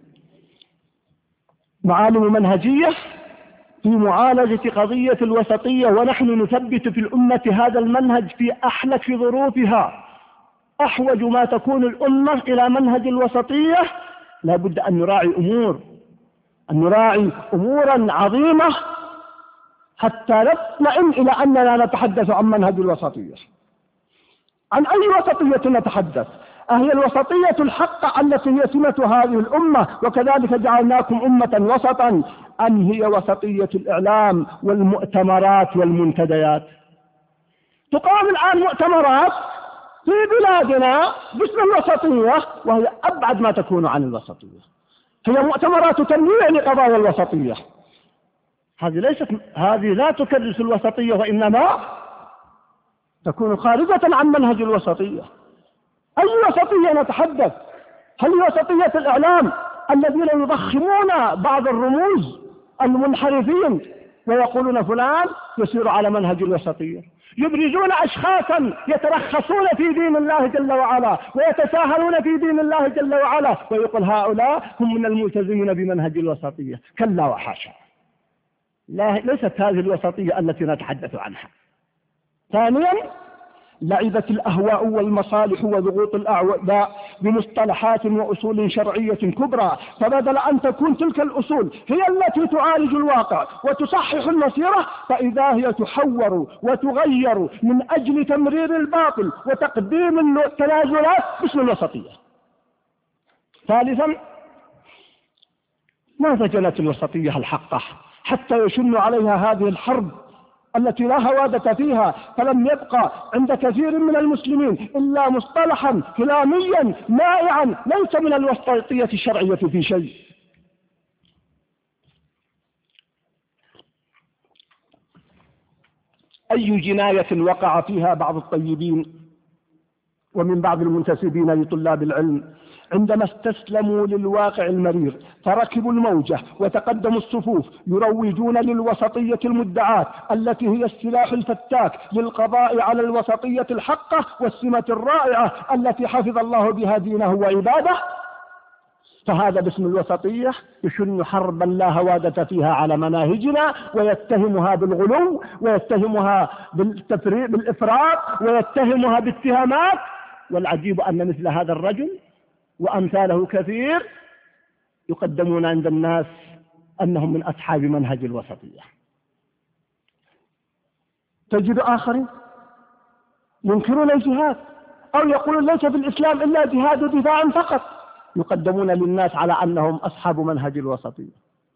معالم منهجية في معالجة قضية الوسطية، ونحن نثبت في الأمة هذا المنهج في أحلك ظروفها. أحوج ما تكون الأمة إلى منهج الوسطية لا بد أن نراعي أمور أن نراعي أمورا عظيمة حتى نطمئن إلى أننا نتحدث عن منهج الوسطية. عن أي وسطية نتحدث؟ أهي الوسطية الحقة التي هي سمة هذه الأمة، وكذلك جعلناكم أمة وسطا، أم هي وسطية الإعلام والمؤتمرات والمنتديات؟ تقام الآن مؤتمرات في بلادنا باسم الوسطية وهي أبعد ما تكون عن الوسطية، هي مؤتمرات تنويع لقضايا الوسطية. هذه ليست هذه لا تكرس الوسطية، وإنما تكون خارجة عن منهج الوسطية. أي وسطية نتحدث؟ هل وسطية الإعلام الذين يضخمون بعض الرموز المنحرفين ويقولون فلان يسير على منهج الوسطية، يبرزون أشخاصا يترخصون في دين الله جل وعلا ويتساهلون في دين الله جل وعلا، ويقول هؤلاء هم من الملتزمين بمنهج الوسطية؟ كلا وحاشا، لا، ليست هذه الوسطية التي نتحدث عنها. ثانيا، لعبت الأهواء والمصالح وضغوط الأعداء بمصطلحات وأصول شرعية كبرى، فبدل أن تكون تلك الأصول هي التي تعالج الواقع وتصحح المسيرة، فإذا هي تحور وتغير من أجل تمرير الباطل وتقديم التنازلات باسم الوسطية. ثالثا، ماذا جنت الوسطية الحقة حتى يشن عليها هذه الحرب التي لا هوادة فيها، فلم يبقى عند كثير من المسلمين إلا مصطلحا كلاميا مائعا ليس من الوسطية الشرعية في شيء. أي جناية وقع فيها بعض الطيبين ومن بعض المنتسبين لطلاب العلم عندما استسلموا للواقع المرير فركبوا الموجة وتقدموا الصفوف يروجون للوسطية المدعاة التي هي السلاح الفتاك للقضاء على الوسطية الحقة والسمة الرائعة التي حفظ الله بها دينه وعباده، فهذا باسم الوسطية يشن حربا لا هوادة فيها على مناهجنا، ويتهمها بالغلو ويتهمها بالتفريط بالإفراط ويتهمها باتهامات. والعجيب أن مثل هذا الرجل وأمثاله كثير يقدمون عند الناس أنهم من أصحاب منهج الوسطية. تجد آخرين ينكرون الجهاد أو يقولون ليس في الإسلام إلا جهاد دفاع فقط، يقدمون للناس على أنهم أصحاب منهج الوسطية.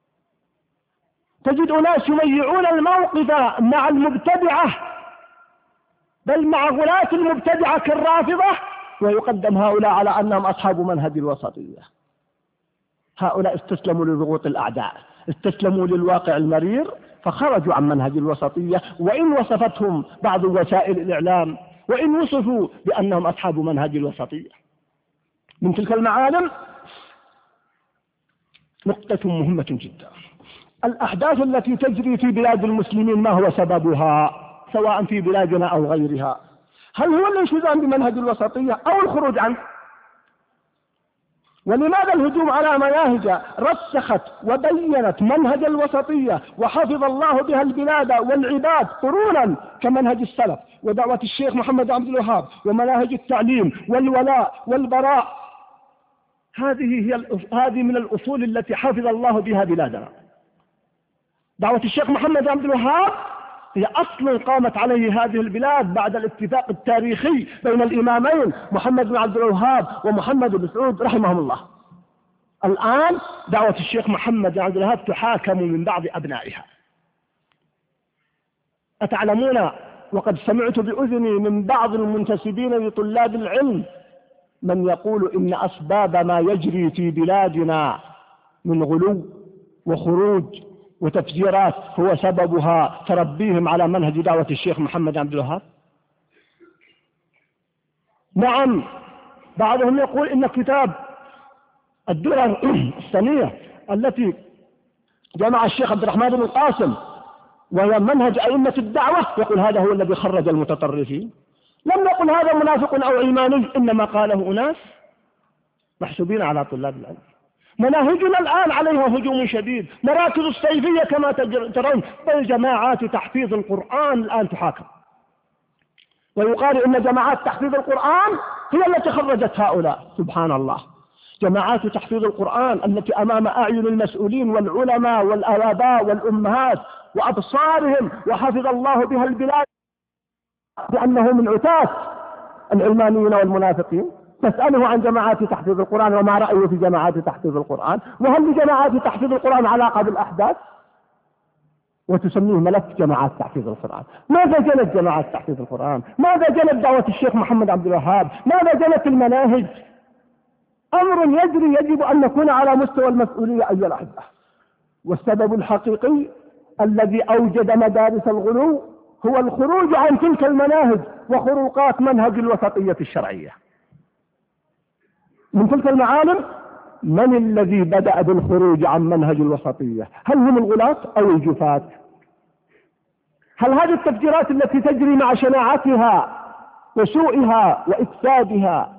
تجد أناس يميعون الموقف مع المبتدعة بل مع غلاة المبتدعة كالرافضة، ويقدم هؤلاء على أنهم أصحاب منهج الوسطية. هؤلاء استسلموا لضغوط الأعداء، استسلموا للواقع المرير، فخرجوا عن منهج الوسطية، وإن وصفتهم بعض وسائل الإعلام وإن وصفوا بأنهم أصحاب منهج الوسطية. من تلك المعالم نقطة مهمة جدا: الأحداث التي تجري في بلاد المسلمين ما هو سببها سواء في بلادنا أو غيرها؟ هل هو الانشغال بمنهج الوسطية أو الخروج عنه؟ ولماذا الهجوم على مناهج رسخت وبينت منهج الوسطية وحفظ الله بها البلاد والعباد قرونا كمنهج السلف ودعوة الشيخ محمد عبد الوهاب ومناهج التعليم والولاء والبراء؟ هذه هي هذه من الأصول التي حفظ الله بها بلادنا. دعوة الشيخ محمد عبد الوهاب هي أصل قامت عليه هذه البلاد بعد الاتفاق التاريخي بين الإمامين محمد بن عبد الوهاب ومحمد بن سعود رحمهم الله. الآن دعوة الشيخ محمد بن عبد الوهاب تحاكم من بعض أبنائها. أتعلمون وقد سمعت بأذني من بعض المنتسبين لطلاب العلم من يقول إن أسباب ما يجري في بلادنا من غلو وخروج وتفجيرات هو سببها تربيهم على منهج دعوة الشيخ محمد عبد الوهاب. نعم، بعضهم يقول إن كتاب الدرر الثانية التي جمع الشيخ عبد الرحمن بن القاسم وهي منهج أئمة الدعوة يقول هذا هو الذي خرج المتطرفين. لم يقل هذا منافق أو علماني، إنما قاله أناس محسوبين على طلاب العلم. مناهجنا الآن عليها هجوم شديد، مراكز الصيفية كما ترون، بل جماعات تحفيظ القرآن الآن تحاكم، ويقال إن جماعات تحفيظ القرآن هي التي خرجت هؤلاء. سبحان الله، جماعات تحفيظ القرآن التي أمام أعين المسؤولين والعلماء والآباء والأمهات وأبصارهم وحفظ الله بها البلاد لأنه من عتاة العلمانيين والمنافقين. تسأله عن جماعات تحفيظ القرآن وما رأيه في جماعات تحفيظ القرآن، وهل لجماعات تحفيظ القرآن علاقة بالأحداث؟ وتسميه ملف جماعات تحفيظ القرآن. ماذا جنت جماعات تحفيظ القرآن؟ ماذا جنت دعوة الشيخ محمد عبد الوهاب؟ ماذا جنت المناهج؟ أمر يجري يجب أن نكون على مستوى المسؤولية أيها الأحبة. والسبب الحقيقي الذي أوجد مدارس الغلو هو الخروج عن تلك المناهج وخروقات منهج الوسطية الشرعية. من تلك المعالم، من الذي بدأ بالخروج عن منهج الوسطية؟ هل هم الغلاة أو الجفاة؟ هل هذه التفجيرات التي تجري مع شناعتها وسوءها وإفسادها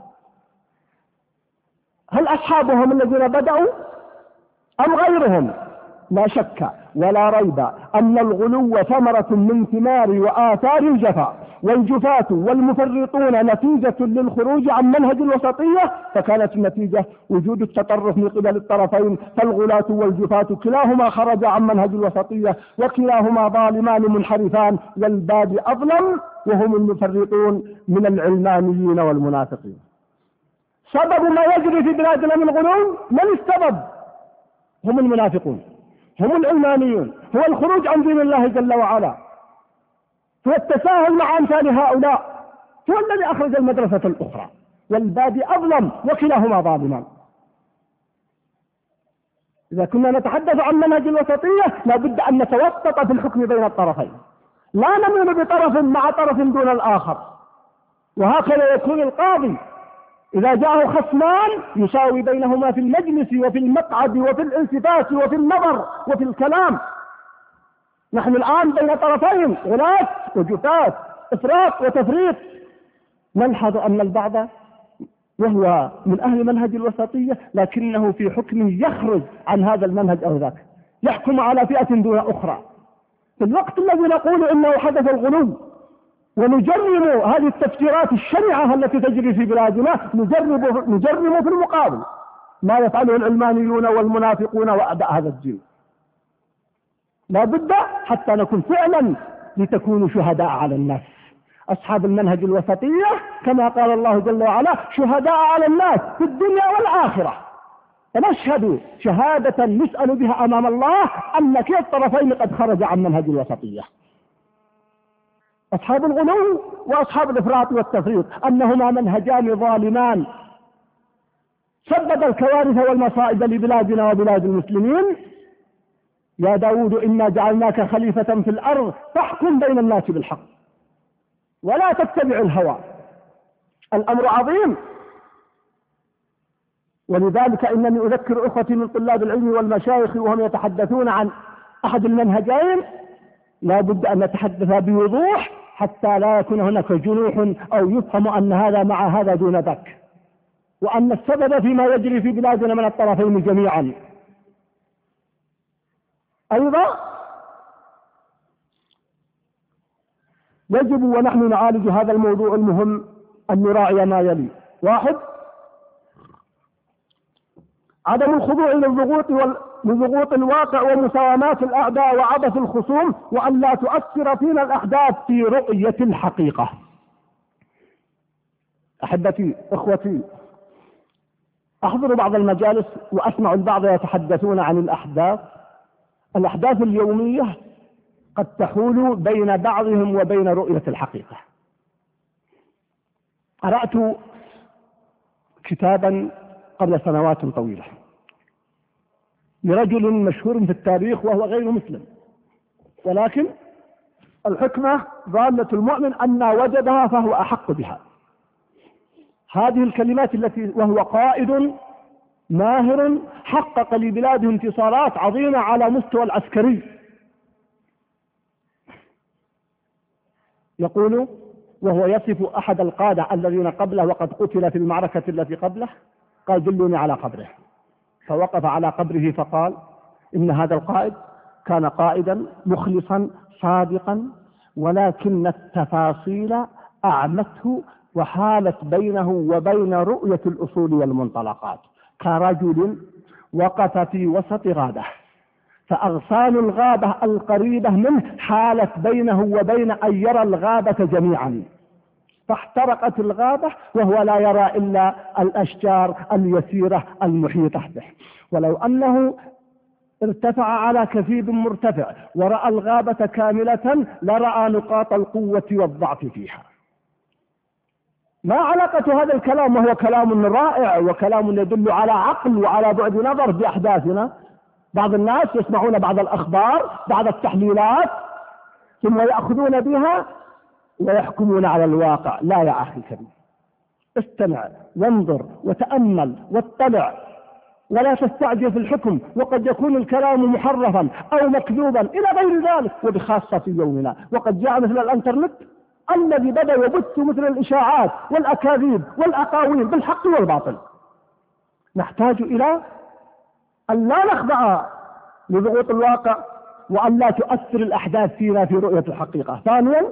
هل أصحابهم الذين بدأوا أم غيرهم؟ لا شك ولا ريب أن الغلو ثمرة من ثمار وآثار الجفاء، والجفاة والمفرطون نتيجة للخروج عن منهج الوسطية، فكانت النتيجة وجود التطرف من قبل الطرفين، فالغلاة والجفاة كلاهما خرج عن منهج الوسطية وكلاهما ظالمان منحرفان، والباد أظلم وهم المفرطون من العلمانيين والمنافقين. سبب ما يجري في بلادنا من غلو من السبب؟ هم المنافقون، هم العلمانيون، هو الخروج عن دين الله جل وعلا، هو التساهل مع أمثال هؤلاء، هو الذي أخرج المدرسة الأخرى، والبادي أظلم وكلاهما ظالمان. إذا كنا نتحدث عن منهج الوسطية لابد أن نتوسط في الحكم بين الطرفين، لا نميل بطرف مع طرف دون الآخر. وهكذا يكون القاضي إذا جاءه خصمان يساوي بينهما في المجلس وفي المقعد وفي الالتفات وفي النظر وفي الكلام. نحن الآن بين طرفين، غلاة وجفاة، إفراط وتفريط. نلحظ أن البعض وهو من أهل منهج الوسطية لكنه في حكمه يخرج عن هذا المنهج أو ذاك، يحكم على فئة دون أخرى. في الوقت الذي نقول إنه حدث الغلو ونجرم هذه التفجيرات الشنيعة التي تجري في بلادنا، نجرم, نجرم في المقابل ما يفعله العلمانيون والمنافقون وأعداء هذا الدين. لا بد حتى نكون فعلا لتكونوا شهداء على الناس. أصحاب المنهج الوسطية كما قال الله جل وعلا شهداء على الناس في الدنيا والآخرة، فنشهد شهادة نسأل بها أمام الله أن كلا الطرفين قد خرج عن منهج الوسطية. أصحاب الغلو وأصحاب الإفراط والتفريط أنهما منهجان ظالمان سبب الكوارث والمصائب لبلادنا وبلاد المسلمين. يا داود إنا جعلناك خليفة في الأرض فاحكم بين الناس بالحق ولا تتبع الهوى. الأمر عظيم، ولذلك إنني أذكر أخوتي من طلاب العلم والمشايخ وهم يتحدثون عن أحد المنهجين لا بد أن نتحدث بوضوح حتى لا يكون هناك جنوح أو يفهم أن هذا مع هذا دون ذاك، وأن السبب فيما يجري في بلادنا من الطرفين جميعا. أيضا يجب ونحن نعالج هذا الموضوع المهم أن نراعي ما يلي: واحد، عدم الخضوع للضغوط لضغوط الواقع ومساومات الأعداء وعبث الخصوم، وأن لا تؤثر فينا الأحداث في رؤية الحقيقة. أحبتي إخوتي، أحضر بعض المجالس وأسمع البعض يتحدثون عن الأحداث الأحداث اليومية قد تحول بين بعضهم وبين رؤية الحقيقة. قرأت كتابا قبل سنوات طويلة لرجل مشهور في التاريخ وهو غير مسلم، ولكن الحكمة ضالة المؤمن أن وجدها فهو أحق بها. هذه الكلمات التي وهو قائد ماهر حقق لبلاده انتصارات عظيمة على مستوى العسكري، يقول وهو يصف أحد القادة الذين قبله وقد قتل في المعركة التي قبله، قال دلوني على قبره، فوقف على قبره فقال إن هذا القائد كان قائدا مخلصا صادقا، ولكن التفاصيل أعمته وحالت بينه وبين رؤية الأصول والمنطلقات، كرجل وقف في وسط غابة فأغصان الغابة القريبة منه حالت بينه وبين أن يرى الغابة جميعا، فاحترقت الغابة وهو لا يرى إلا الأشجار اليسيرة المحيطة به. ولو أنه ارتفع على كثيب مرتفع ورأى الغابة كاملة لرأى نقاط القوة والضعف فيها. ما علاقة هذا الكلام وهو كلام رائع وكلام يدل على عقل وعلى بعد نظر بأحداثنا؟ بعض الناس يسمعون بعض الأخبار بعض التحليلات ثم يأخذون بها ويحكمون على الواقع. لا يا أخي الكريم، استمع وانظر وتأمل واطلع ولا تستعجل في الحكم، وقد يكون الكلام محرفا أو مكذوبا إلى غير ذلك، وبخاصة في يومنا وقد جاء مثل الانترنت الذي بدأ يبث مثل الإشاعات والأكاذيب والأقاويل بالحق والباطل. نحتاج إلى أن لا نخضع لضغوط الواقع وأن لا تؤثر الأحداث فينا في رؤية الحقيقة. ثانيا،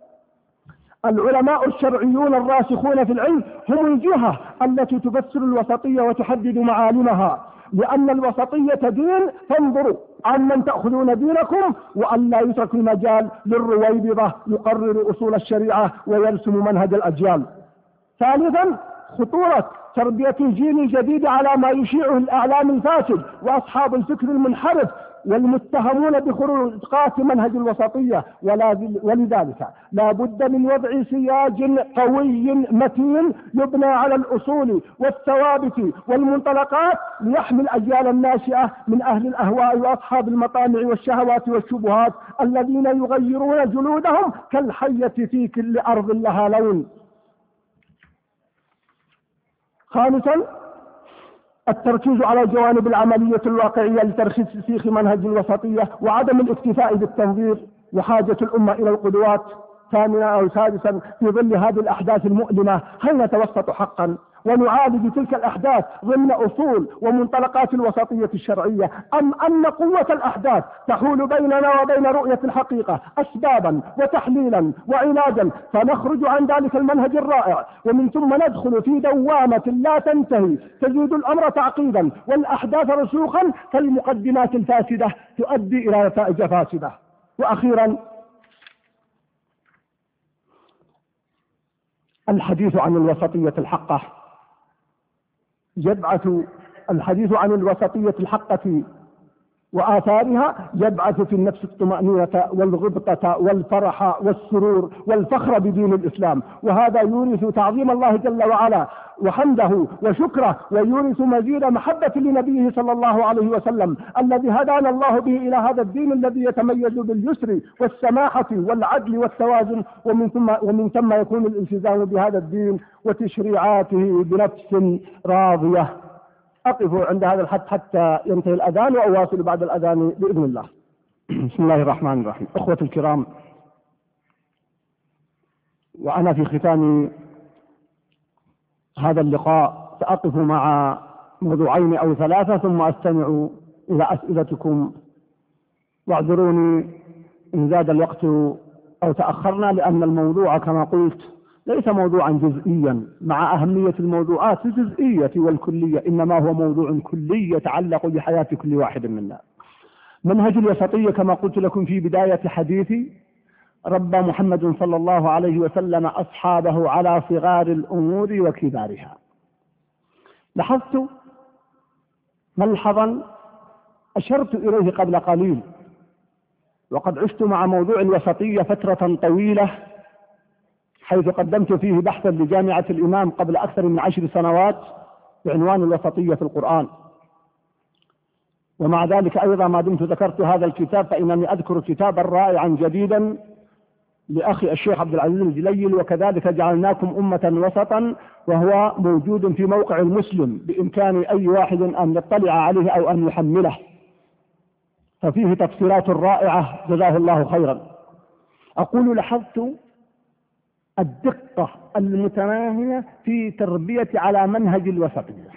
العلماء الشرعيون الراسخون في العلم هم الجهة التي تفسر الوسطية وتحدد معالمها، لأن الوسطية دين، فانظروا عمن تأخذون دينكم، وأن لا يترك المجال للرويبضة يقرر أصول الشريعة ويرسم منهج الأجيال. ثالثا، خطورة تربية الجيل الجديد على ما يشيعه الإعلام الفاسد وأصحاب الفكر المنحرف والمتهمون بخروقات منهج الوسطية، ولذلك لا بد من وضع سياج قوي متين يبنى على الأصول والثوابت والمنطلقات ليحمي الأجيال الناشئة من أهل الأهواء وأصحاب المطامع والشهوات والشبهات الذين يغيرون جلودهم كالحية في كل أرض لها لون. خامسا، التركيز على الجوانب العملية الواقعية لترسيخ منهج الوسطية وعدم الاكتفاء بالتنظير وحاجة الأمة إلى القدوات. ثامنا أو سادسا، في ظل هذه الأحداث المؤلمة هل نتوسط حقا ونعالج تلك الأحداث ضمن أصول ومنطلقات الوسطية الشرعية، أم أن قوة الأحداث تحول بيننا وبين رؤية الحقيقة أسبابا وتحليلا وعلاجا، فنخرج عن ذلك المنهج الرائع ومن ثم ندخل في دوامة لا تنتهي تزيد الأمر تعقيدا والأحداث رسوخا كالمقدمات الفاسدة تؤدي إلى نتائج فاسدة. وأخيرا، الحديث عن الوسطية الحقة يبعث الحديث عن الوسطية الحقة وآثارها يبعث في النفس الطمأنينة والغبطة والفرح والسرور والفخر بدين الإسلام، وهذا يورث تعظيم الله جل وعلا وحمده وشكره، ويورث مزيد محبة لنبيه صلى الله عليه وسلم الذي هدانا الله به إلى هذا الدين الذي يتميز باليسر والسماحة والعدل والتوازن، ومن ثم ومن ثم يكون الالتزام بهذا الدين وتشريعاته بنفس راضية. أقف عند هذا الحد حتى ينتهي الأذان وأواصل بعد الأذان بإذن الله. بسم الله الرحمن الرحيم. أخوة الكرام، وأنا في ختام هذا اللقاء سأقف مع موضوعين أو ثلاثة ثم أستمع إلى أسئلتكم، واعذروني إن زاد الوقت أو تأخرنا، لأن الموضوع كما قلت ليس موضوعا جزئيا مع أهمية الموضوعات الجزئية والكلية، إنما هو موضوع كلي يتعلق بحياة كل واحد منا. منهج الوسطية كما قلت لكم في بداية حديثي، ربى محمد صلى الله عليه وسلم أصحابه على صغار الأمور وكبارها. لاحظت ملحظا أشرت إليه قبل قليل، وقد عشت مع موضوع الوسطية فترة طويلة، حيث قدمت فيه بحثا لجامعة الإمام قبل أكثر من عشر سنوات بعنوان الوسطية في القرآن. ومع ذلك أيضا ما دمت ذكرت هذا الكتاب فإنني أذكر كتابا رائعا جديدا لأخي الشيخ عبد العزيز الجليل، وكذلك جعلناكم أمة وسطا، وهو موجود في موقع المسلم بإمكان أي واحد أن يطلع عليه أو أن يحمله، ففيه تفسيرات رائعة جزاه الله خيرا. أقول لاحظت الدقة المتناهية في تربية على منهج الوسطية،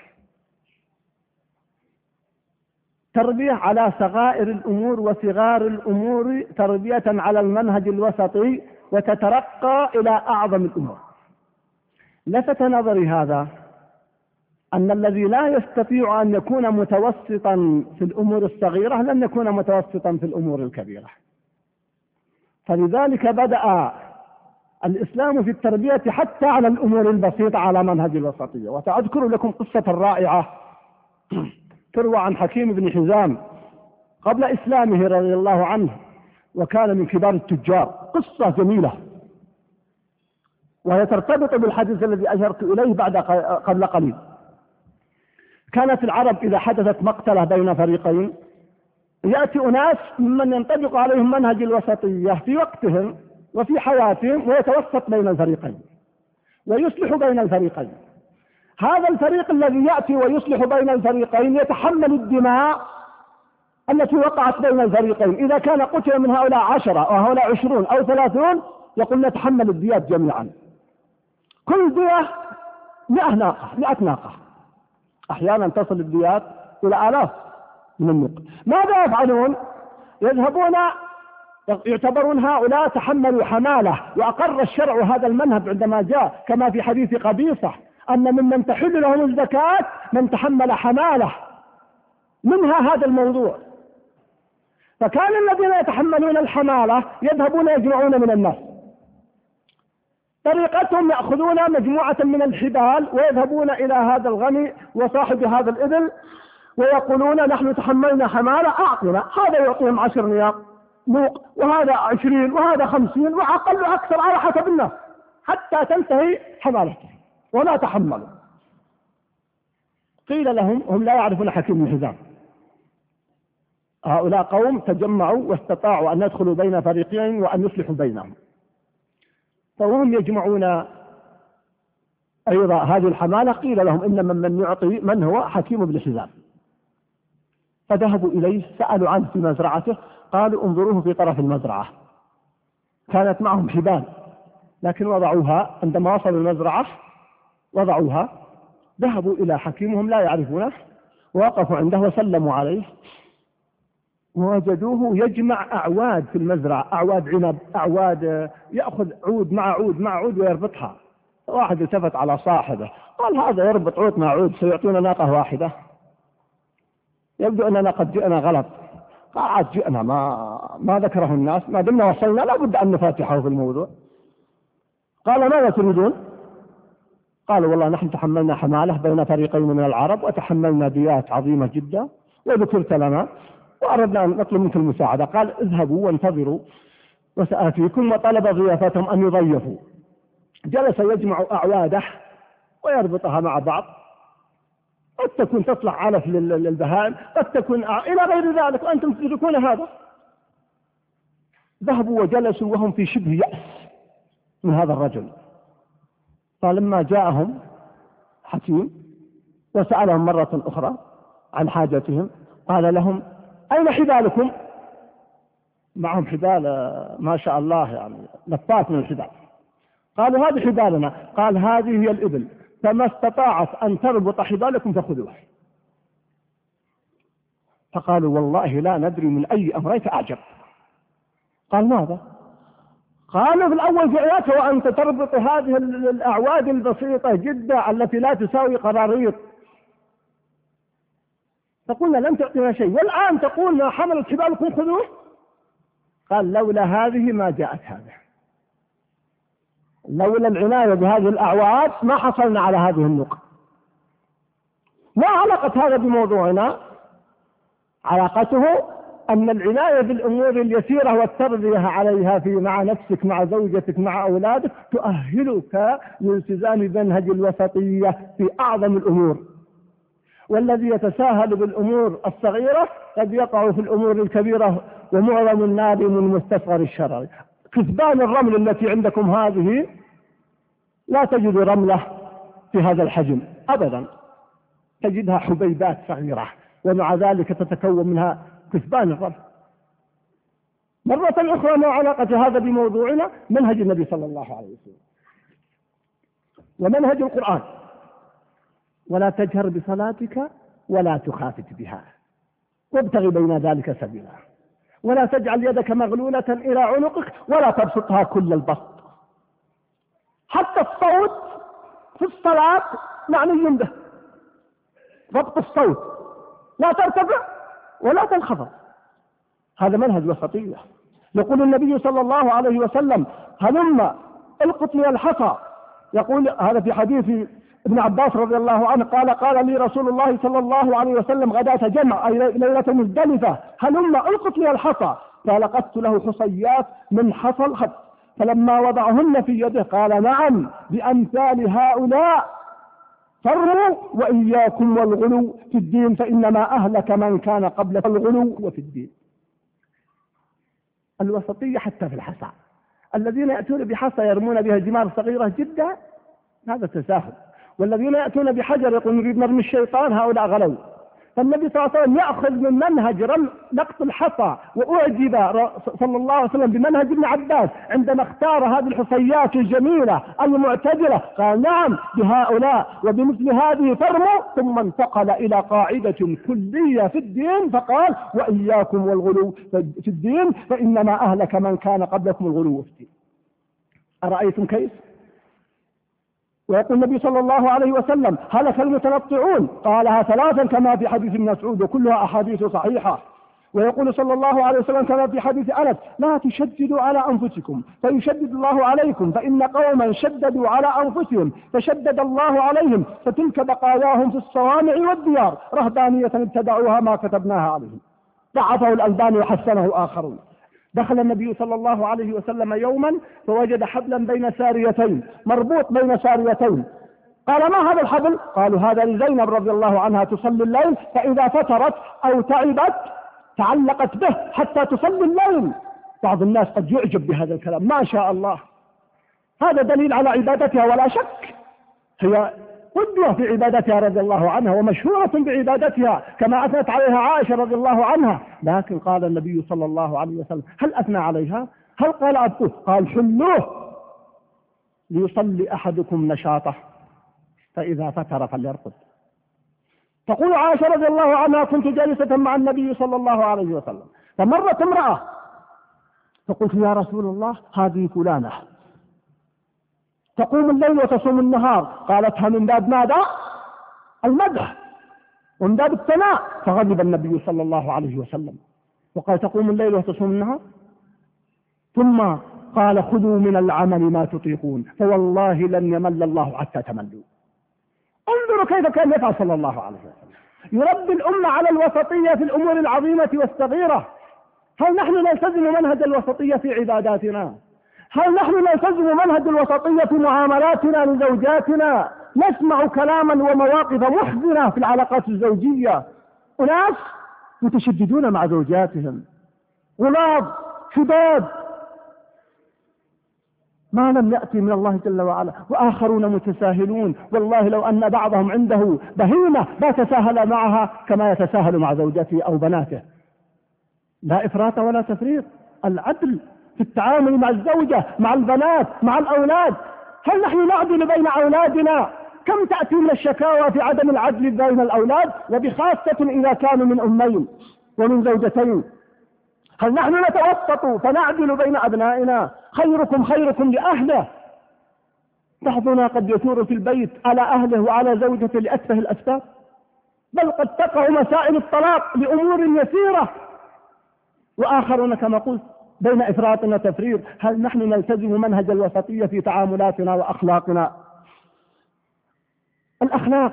تربية على صغائر الأمور وصغار الأمور، تربية على المنهج الوسطي وتترقى إلى أعظم الأمور. لفت نظري هذا أن الذي لا يستطيع أن يكون متوسطا في الأمور الصغيرة لن يكون متوسطا في الأمور الكبيرة. فلذلك بدأ الإسلام في التربية حتى على الأمور البسيطة على منهج الوسطية. وسأذكر لكم قصة رائعة تروى عن حكيم بن حزام قبل إسلامه رضي الله عنه، وكان من كبار التجار. قصة جميلة وهي ترتبط بالحديث الذي أشرت إليه بعد قبل قليل. كانت العرب إذا حدثت مقتلة بين فريقين يأتي أناس ممن ينطبق عليهم منهج الوسطية في وقتهم وفي حياتهم ويتوسط بين الفريقين ويصلح بين الفريقين. هذا الفريق الذي يأتي ويصلح بين الفريقين يتحمل الدماء التي وقعت بين الفريقين. إذا كان قتل من هؤلاء عشرة أو هؤلاء عشرون أو ثلاثون يقول نتحمل الديات جميعا. كل دية مئة ناقة مئة ناقة، أحيانا تصل الديات إلى آلاف من النقط. ماذا يفعلون؟ يذهبون يعتبرون هؤلاء تحملوا حمالة، وأقر الشرع هذا المنهج عندما جاء كما في حديث قبيصة أن ممن تحل لهم الزكاة من تحمل حمالة، منها هذا الموضوع. فكان الذين يتحملون الحمالة يذهبون يجمعون من الناس، طريقتهم يأخذون مجموعة من الحبال ويذهبون إلى هذا الغني وصاحب هذا الإبل ويقولون نحن تحملنا حمالة أعطنا. هذا يعطيهم عشر نياق موق، وهذا عشرين، وهذا خمسين، وأقل أكثر على حسب الناس حتى تنتهي حمالته وما تحملوا. قيل لهم، هم لا يعرفون حكيم بن حزام، هؤلاء قوم تجمعوا واستطاعوا أن يدخلوا بين فريقين وأن يصلحوا بينهم، فهم يجمعون أيضا هذه الحمالة. قيل لهم إن من, من يعطي من هو حكيم بن حزام، فذهبوا إليه سألوا عنه في مزرعته، قالوا انظروه في طرف المزرعة. كانت معهم حبال لكن وضعوها عندما وصلوا المزرعة وضعوها. ذهبوا إلى حكيمهم لا يعرفونه ووقفوا عنده وسلموا عليه، ووجدوه يجمع أعواد في المزرعة، أعواد عنب، أعواد، يأخذ عود مع عود مع عود ويربطها. واحد التفت على صاحبه قال هذا يربط عود مع عود سيعطينا ناقة واحدة؟ يبدو أننا قد جئنا غلط. قال عاد جئنا ما ما ذكره الناس، ما دمنا وصلنا لا بد أن نفاتحه في الموضوع. قال ماذا تريدون؟ قالوا والله نحن تحملنا حمالة بين فريقين من العرب وتحملنا ديات عظيمة جدا وذكرت لنا وأردنا أن نطلب منكم المساعدة. قال اذهبوا وانتظروا وسآتيكم، وطلب ضيافتهم أن يضيفوا. جلس يجمع أعواده ويربطها مع بعض، قد تكون تصلح علف للبهائم، قد تكون إلى غير ذلك، وأنتم تدركون هذا. ذهبوا وجلسوا وهم في شبه يأس من هذا الرجل. فلما جاءهم حكيم وسألهم مرة أخرى عن حاجتهم قال لهم أين حبالكم؟ معهم حبال ما شاء الله يعني لفات من الحبال. قالوا هذه حبالنا. قال هذه هي الإبل، فما استطاعت أن تربط حبالكم فخذوها. فقالوا والله لا ندري من أي أمرين فأعجب. قال ماذا؟ قالوا في الأول في آياتها وأنت تربط هذه الأعواد البسيطة جدا التي لا تساوي قراريط، فقلنا لم تعطينا شيء، والآن تقول ما حملت حبالكم خذوه. قال لولا هذه ما جاءت هذا، لولا العناية بهذه الأعواد ما حصلنا على هذه النقطة. ما علاقة هذا بموضوعنا؟ علاقته أن العناية بالأمور اليسيرة والتربية عليها في مع نفسك مع زوجتك مع أولادك تؤهلك لالتزام منهج الوسطية في أعظم الأمور، والذي يتساهل بالأمور الصغيرة قد يقع في الأمور الكبيرة، ومعظم النادم من مستصغر الشرر. كثبان الرمل التي عندكم هذه لا تجد رملة في هذا الحجم أبدا، تجدها حبيبات صغيرة، ومع ذلك تتكون منها كثبان الرمل. مرة أخرى ما علاقة هذا بموضوعنا؟ منهج النبي صلى الله عليه وسلم ومنهج القرآن. ولا تجهر بصلاتك ولا تخافت بها وابتغ بين ذلك سبيلا، ولا تجعل يدك مغلولة إلى عنقك ولا تبسطها كل البسط. حتى الصوت في الصلاة معني به، ضبط الصوت، لا ترتفع ولا تنخفض، هذا منهج وسطية. يقول النبي صلى الله عليه وسلم هلم القط لي الحصى، يقول هذا في حديث ابن عباس رضي الله عنه قال قال لي رسول الله صلى الله عليه وسلم غداة جمع أي ليلة مزدلفة هلم القط لي الحصى، فلقدت له حصيات من حصى الخط، فلما وضعهن في يده قال نعم بأمثال هؤلاء فروا وإياكم والغلو في الدين فإنما أهلك من كان قبل الغلو وفي الدين. الوسطية حتى في الحصى، الذين يأتون بحصى يرمون بها جمار صغيرة جدا هذا تساهل، والذين يأتون بحجر يقولون نريد نرمي الشيطان هؤلاء غلو. فالنبي صلى الله عليه وسلم يأخذ من منهج رمي نقط الحصى، وأعجب صلى الله عليه وسلم بمنهج ابن عباس عندما اختار هذه الحصيات الجميلة المعتدلة، قال نعم بهؤلاء وبمثل هذه ترموا، ثم انتقل إلى قاعدة كلية في الدين فقال وإياكم والغلو في الدين فإنما أهلك من كان قبلكم الغلو في الدين. أرأيتم كيف؟ ويقول النبي صلى الله عليه وسلم هلك المتنطعون، قالها ثلاثا كما في حديث ابن مسعود وكلها أحاديث صحيحة. ويقول صلى الله عليه وسلم كما في حديث أنس لا تشددوا على أنفسكم فيشدد الله عليكم، فإن قوما شددوا على أنفسهم فشدد الله عليهم، فتلك بقاياهم في الصوامع والديار رهبانية ابتدعوها ما كتبناها عليهم. ضعفه الألباني وحسنه آخرون. دخل النبي صلى الله عليه وسلم يوما فوجد حبلا بين ساريتين مربوط بين ساريتين، قال ما هذا الحبل؟ قالوا هذا لزينب رضي الله عنها تصلي الليل فإذا فترت أو تعبت تعلقت به حتى تصلي الليل. بعض الناس قد يعجب بهذا الكلام، ما شاء الله، هذا دليل على عبادتها ولا شك، هي قدوة في عبادتها رضي الله عنها ومشهورة بعبادتها كما أثنت عليها عائشة رضي الله عنها. لكن قال النبي صلى الله عليه وسلم هل أثنى عليها؟ هل قال أبقوه؟ قال حلوه ليصلي أحدكم نشاطه فإذا فتر فليرقد. تقول عائشة رضي الله عنها كنت جالسة مع النبي صلى الله عليه وسلم فمرت امرأة فقلت يا رسول الله هذه فلانة تقوم الليل وتصوم النهار، قالتها من باب ماذا؟ المدح ومن باب الثناء، فغضب النبي صلى الله عليه وسلم وقال تقوم الليل وتصوم النهار؟ ثم قال خذوا من العمل ما تطيقون فوالله لن يمل الله حتى تملوا. انظروا كيف كان يفعل صلى الله عليه وسلم، يربي الأمة على الوسطية في الأمور العظيمة والصغيرة. هل نحن نلتزم منهج الوسطية في عباداتنا؟ هل نحن نلتزم منهج الوسطية في معاملاتنا لزوجاتنا؟ نسمع كلاما ومواقف محزنة في العلاقات الزوجية، أناس متشددون مع زوجاتهم، غلاظ شداد ما لم يأتي من الله جل وعلا، وآخرون متساهلون. والله لو أن بعضهم عنده بهيمة لا تساهل معها كما يتساهل مع زوجته أو بناته. لا إفراط ولا تفريط، العدل في التعامل مع الزوجة مع البنات مع الأولاد. هل نحن نعدل بين أولادنا؟ كم تأتي من الشكاوى في عدم العدل بين الأولاد، وبخاصة إذا كانوا من أمين ومن زوجتين. هل نحن نتوسط فنعدل بين أبنائنا؟ خيركم خيركم لأهله. بعضنا قد يثور في البيت على أهله وعلى زوجته لأتفه الأسباب، بل قد تقع مسائل الطلاق لأمور يسيرة، وآخرون كما قلت بين إفراط وتفريط. هل نحن نلتزم منهج الوسطية في تعاملاتنا وأخلاقنا؟ الأخلاق،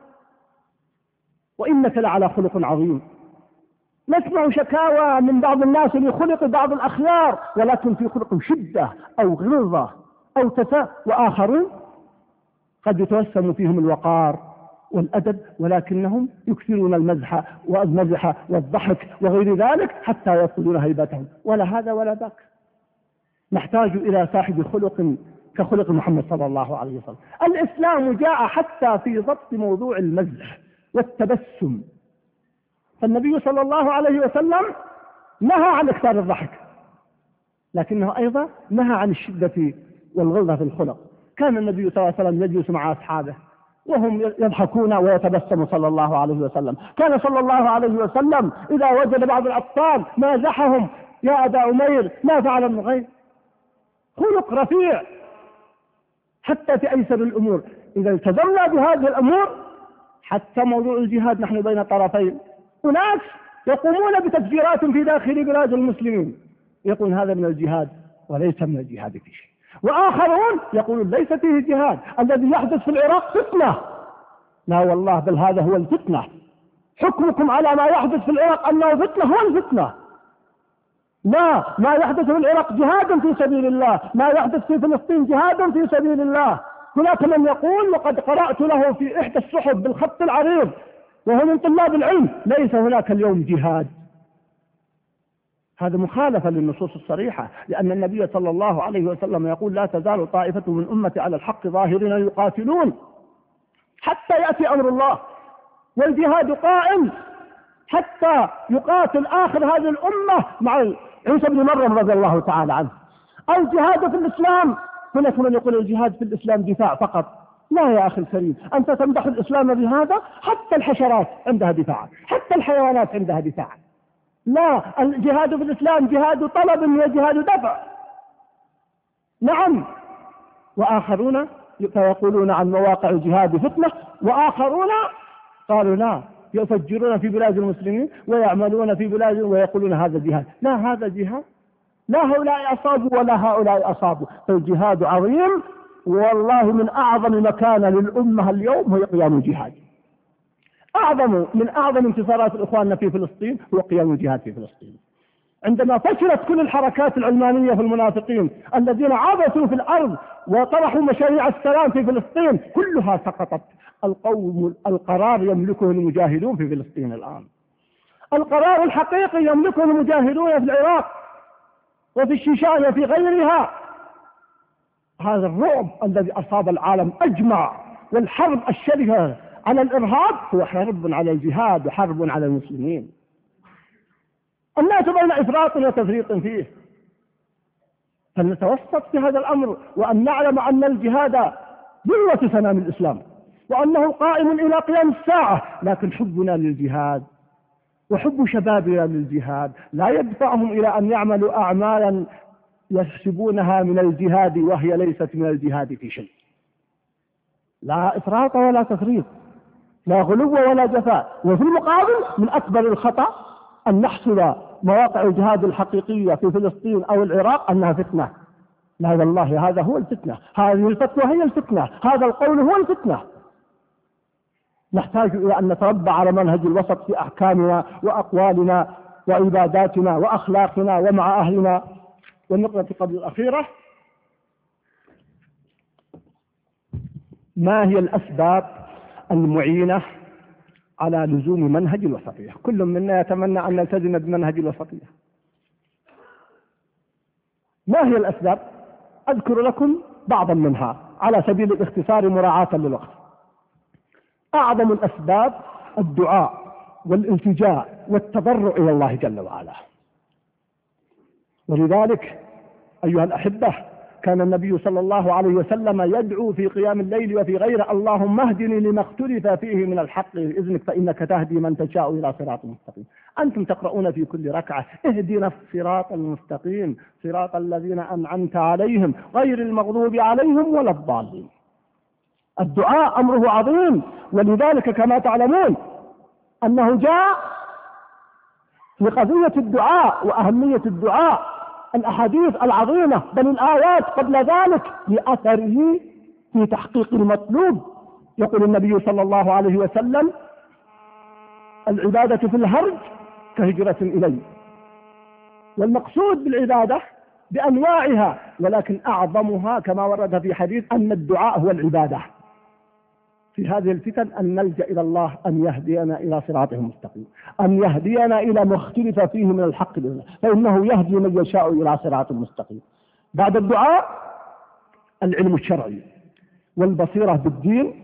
وإنك لعلى خلق عظيم. نسمع شكاوى من بعض الناس لخلق بعض الأخيار، ولكن في خلق شدة أو غلظة أو تساء، وآخرون قد يتوسم فيهم الوقار والأدب، ولكنهم يكثرون المزح والمزح والضحك وغير ذلك حتى يفقدون هيبتهم. ولا هذا ولا ذاك. نحتاج إلى صاحب خلق كخلق محمد صلى الله عليه وسلم. الإسلام جاء حتى في ضبط موضوع المزح والتبسم، فالنبي صلى الله عليه وسلم نهى عن إكثار الضحك، لكنه أيضا نهى عن الشدة والغلظة في الخلق. كان النبي صلى الله عليه وسلم يجلس مع أصحابه وهم يضحكون ويتبسم صلى الله عليه وسلم. كان صلى الله عليه وسلم إذا وجد بعض الأطفال مازحهم: يا أبا عمير ما فعل ابن غير. خلق رفيع حتى في أيسر الأمور. إذا التزمنا بهذه الأمور، حتى موضوع الجهاد نحن بين طرفين، أناس يقومون بتفجيرات في داخل بلاد المسلمين، يقول هذا من الجهاد وليس من الجهاد في شيء. وآخرون يقولون ليس فيه جهاد، الذي يحدث في العراق فتنة. لا والله، بل هذا هو الفتنة. حكمكم على ما يحدث في العراق أنه فتنة هو الفتنة. لا، ما يحدث في العراق جهاد في سبيل الله، ما يحدث في فلسطين جهاد في سبيل الله. هناك من يقول، وقد قرأت له في إحدى الصحف بالخط العريض وهو من طلاب العلم: ليس هناك اليوم جهاد. هذا مخالفة للنصوص الصريحة، لأن النبي صلى الله عليه وسلم يقول: لا تزال طائفة من أمتي على الحق ظاهرين يقاتلون حتى يأتي أمر الله. والجهاد قائم حتى يقاتل آخر هذه الأمة مع عيسى بن مريم رضي الله تعالى عنه. الجهاد في الإسلام، هناك من يقول الجهاد في الإسلام دفاع فقط. لا يا أخي الكريم، أنت تمدح الإسلام بهذا؟ حتى الحشرات عندها دفاع، حتى الحيوانات عندها دفاع. لا، الجهاد في الإسلام جهاد طلب وجهاد دفع. نعم. وآخرون فيقولون عن مواقع الجهاد فتنة، وآخرون قالوا لا، يفجرون في بلاد المسلمين ويعملون في بلاد ويقولون هذا جهاد. لا، هذا جهاد، لا هؤلاء أصابوا ولا هؤلاء أصابوا. فالجهاد عظيم، والله من أعظم مكانة للأمة اليوم هي قيام الجهاد. أعظم من أعظم انتصارات الإخوان في فلسطين هو قيام الجهاد في فلسطين. عندما فشلت كل الحركات العلمانية في المنافقين الذين عبثوا في الأرض وطرحوا مشاريع السلام في فلسطين، كلها سقطت. القوم القرار يملكه المجاهدون في فلسطين الآن. القرار الحقيقي يملكه المجاهدون في العراق وفي الشيشان وفي غيرها. هذا الرعب الذي أصاب العالم أجمع، والحرب الشرهة على الإرهاب هو حرب على الجهاد وحرب على المسلمين. الناس بين إفراط وتفريط فيه، فلنتوسط في هذا الأمر، وأن نعلم أن الجهاد ذروة سنام الإسلام، وأنه قائم إلى قيام الساعة. لكن حبنا للجهاد وحب شبابنا للجهاد لا يدفعهم إلى أن يعملوا أعمالا يحسبونها من الجهاد وهي ليست من الجهاد في شيء. لا إفراط ولا تفريط، لا غلو ولا جفاء. وفي المقابل من أكبر الخطأ أن نحسب مواقع الجهاد الحقيقية في فلسطين أو العراق أنها فتنة. لا والله، هذا هو الفتنة، هذه الفتوى هي الفتنة، هذا القول هو الفتنة. نحتاج إلى أن نتربى على منهج الوسط في أحكامنا وأقوالنا وعباداتنا وأخلاقنا ومع أهلنا. والنقطة قبل الأخيرة: ما هي الأسباب المعينة على لزوم منهج الوسطية؟ كل منا يتمنى أن نلتزم بمنهج الوسطية. ما هي الأسباب؟ أذكر لكم بعضا منها على سبيل الاختصار مراعاة للوقت. أعظم الأسباب الدعاء والالتجاء والتضرع إلى الله جل وعلا. ولذلك أيها الأحبة، كان النبي صلى الله عليه وسلم يدعو في قيام الليل وفي غيره: اللهم اهدني لما اختلف فيه من الحق بإذنك فإنك تهدي من تشاء إلى صراط مستقيم. أنتم تقرؤون في كل ركعة: اهدنا الصراط المستقيم صراط الذين أنعمت عليهم غير المغضوب عليهم ولا الضالين. الدعاء أمره عظيم، ولذلك كما تعلمون أنه جاء في قضية الدعاء وأهمية الدعاء الأحاديث العظيمة، بل الآيات قبل ذلك لأثره في تحقيق المطلوب. يقول النبي صلى الله عليه وسلم: العبادة في الهرج كهجرة إلي. والمقصود بالعبادة بأنواعها، ولكن أعظمها كما ورد في حديث أن الدعاء هو العبادة. في هذه الفتن أن نلجأ إلى الله أن يهدينا إلى صراطه المستقيم، أن يهدينا إلى ما اختلف فيه من الحق بإذنه، فإنه يهدي من يشاء إلى صراط المستقيم. بعد الدعاء العلم الشرعي والبصيرة بالدين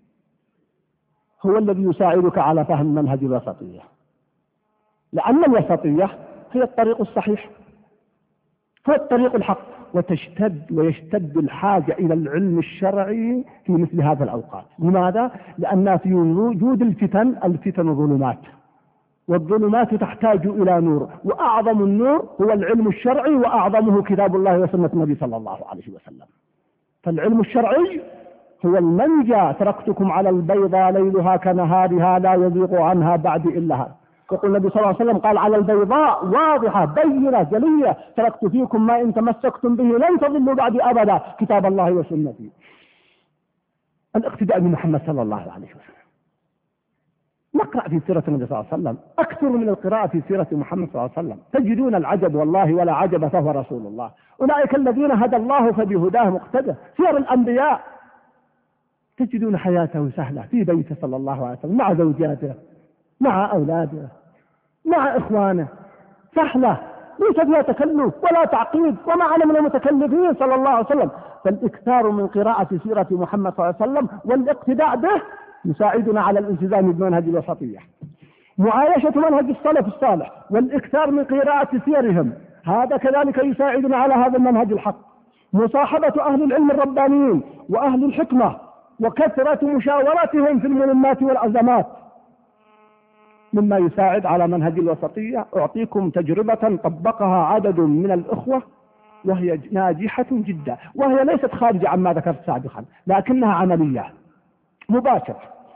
هو الذي يساعدك على فهم منهج الوسطية، لأن الوسطية هي الطريق الصحيح، هو الطريق الحق، وتشتد ويشتد الحاجة إلى العلم الشرعي في مثل هذا الأوقات. لماذا؟ لأن في وجود الفتن، الفتن ظلمات، والظلمات تحتاج إلى نور، وأعظم النور هو العلم الشرعي، وأعظمه كتاب الله وسنة النبي صلى الله عليه وسلم. فالعلم الشرعي هو المنجى: تركتكم على البيضاء ليلها كنهارها لا يزيغ عنها بعد إلا هذا. يقول النبي صلى الله عليه وسلم: قال على البيضاء واضحة بينة جلية تركت فيكم ما إن تمسكتم به لن تضلوا بعد أبدا، كتاب الله وسنتي. الاقتداء بمحمد صلى الله عليه وسلم. نقرأ في سيرة النبي صلى الله عليه وسلم أكثر من القراءة في سيرة محمد صلى الله عليه وسلم، تجدون العجب والله ولا عجب فهو رسول الله. أولئك الذين هدى الله فبهداه مقتدى. سير الأنبياء تجدون حياته سهلة في بيته صلى الله عليه وسلم، مع زوجاته، مع أولاده، مع إخوانه، سهلة ليس فيها تكلف ولا تعقيد، وما علم من المتكلفين صلى الله عليه وسلم. فالإكثار من قراءة سيرة محمد صلى الله عليه وسلم والاقتداء به يساعدنا على الالتزام بمنهج الوسطية. معايشة منهج السلف الصالح والإكثار من قراءة سيرهم، هذا كذلك يساعدنا على هذا المنهج الحق. مصاحبة أهل العلم الربانيين وأهل الحكمة وكثرة مشاورتهم في الملمات والأزمات مما يساعد على منهج الوسطية. أعطيكم تجربة طبقها عدد من الأخوة وهي ناجحة جدا، وهي ليست خارجة عما ذكرت سابقا، لكنها عملية مباشرة.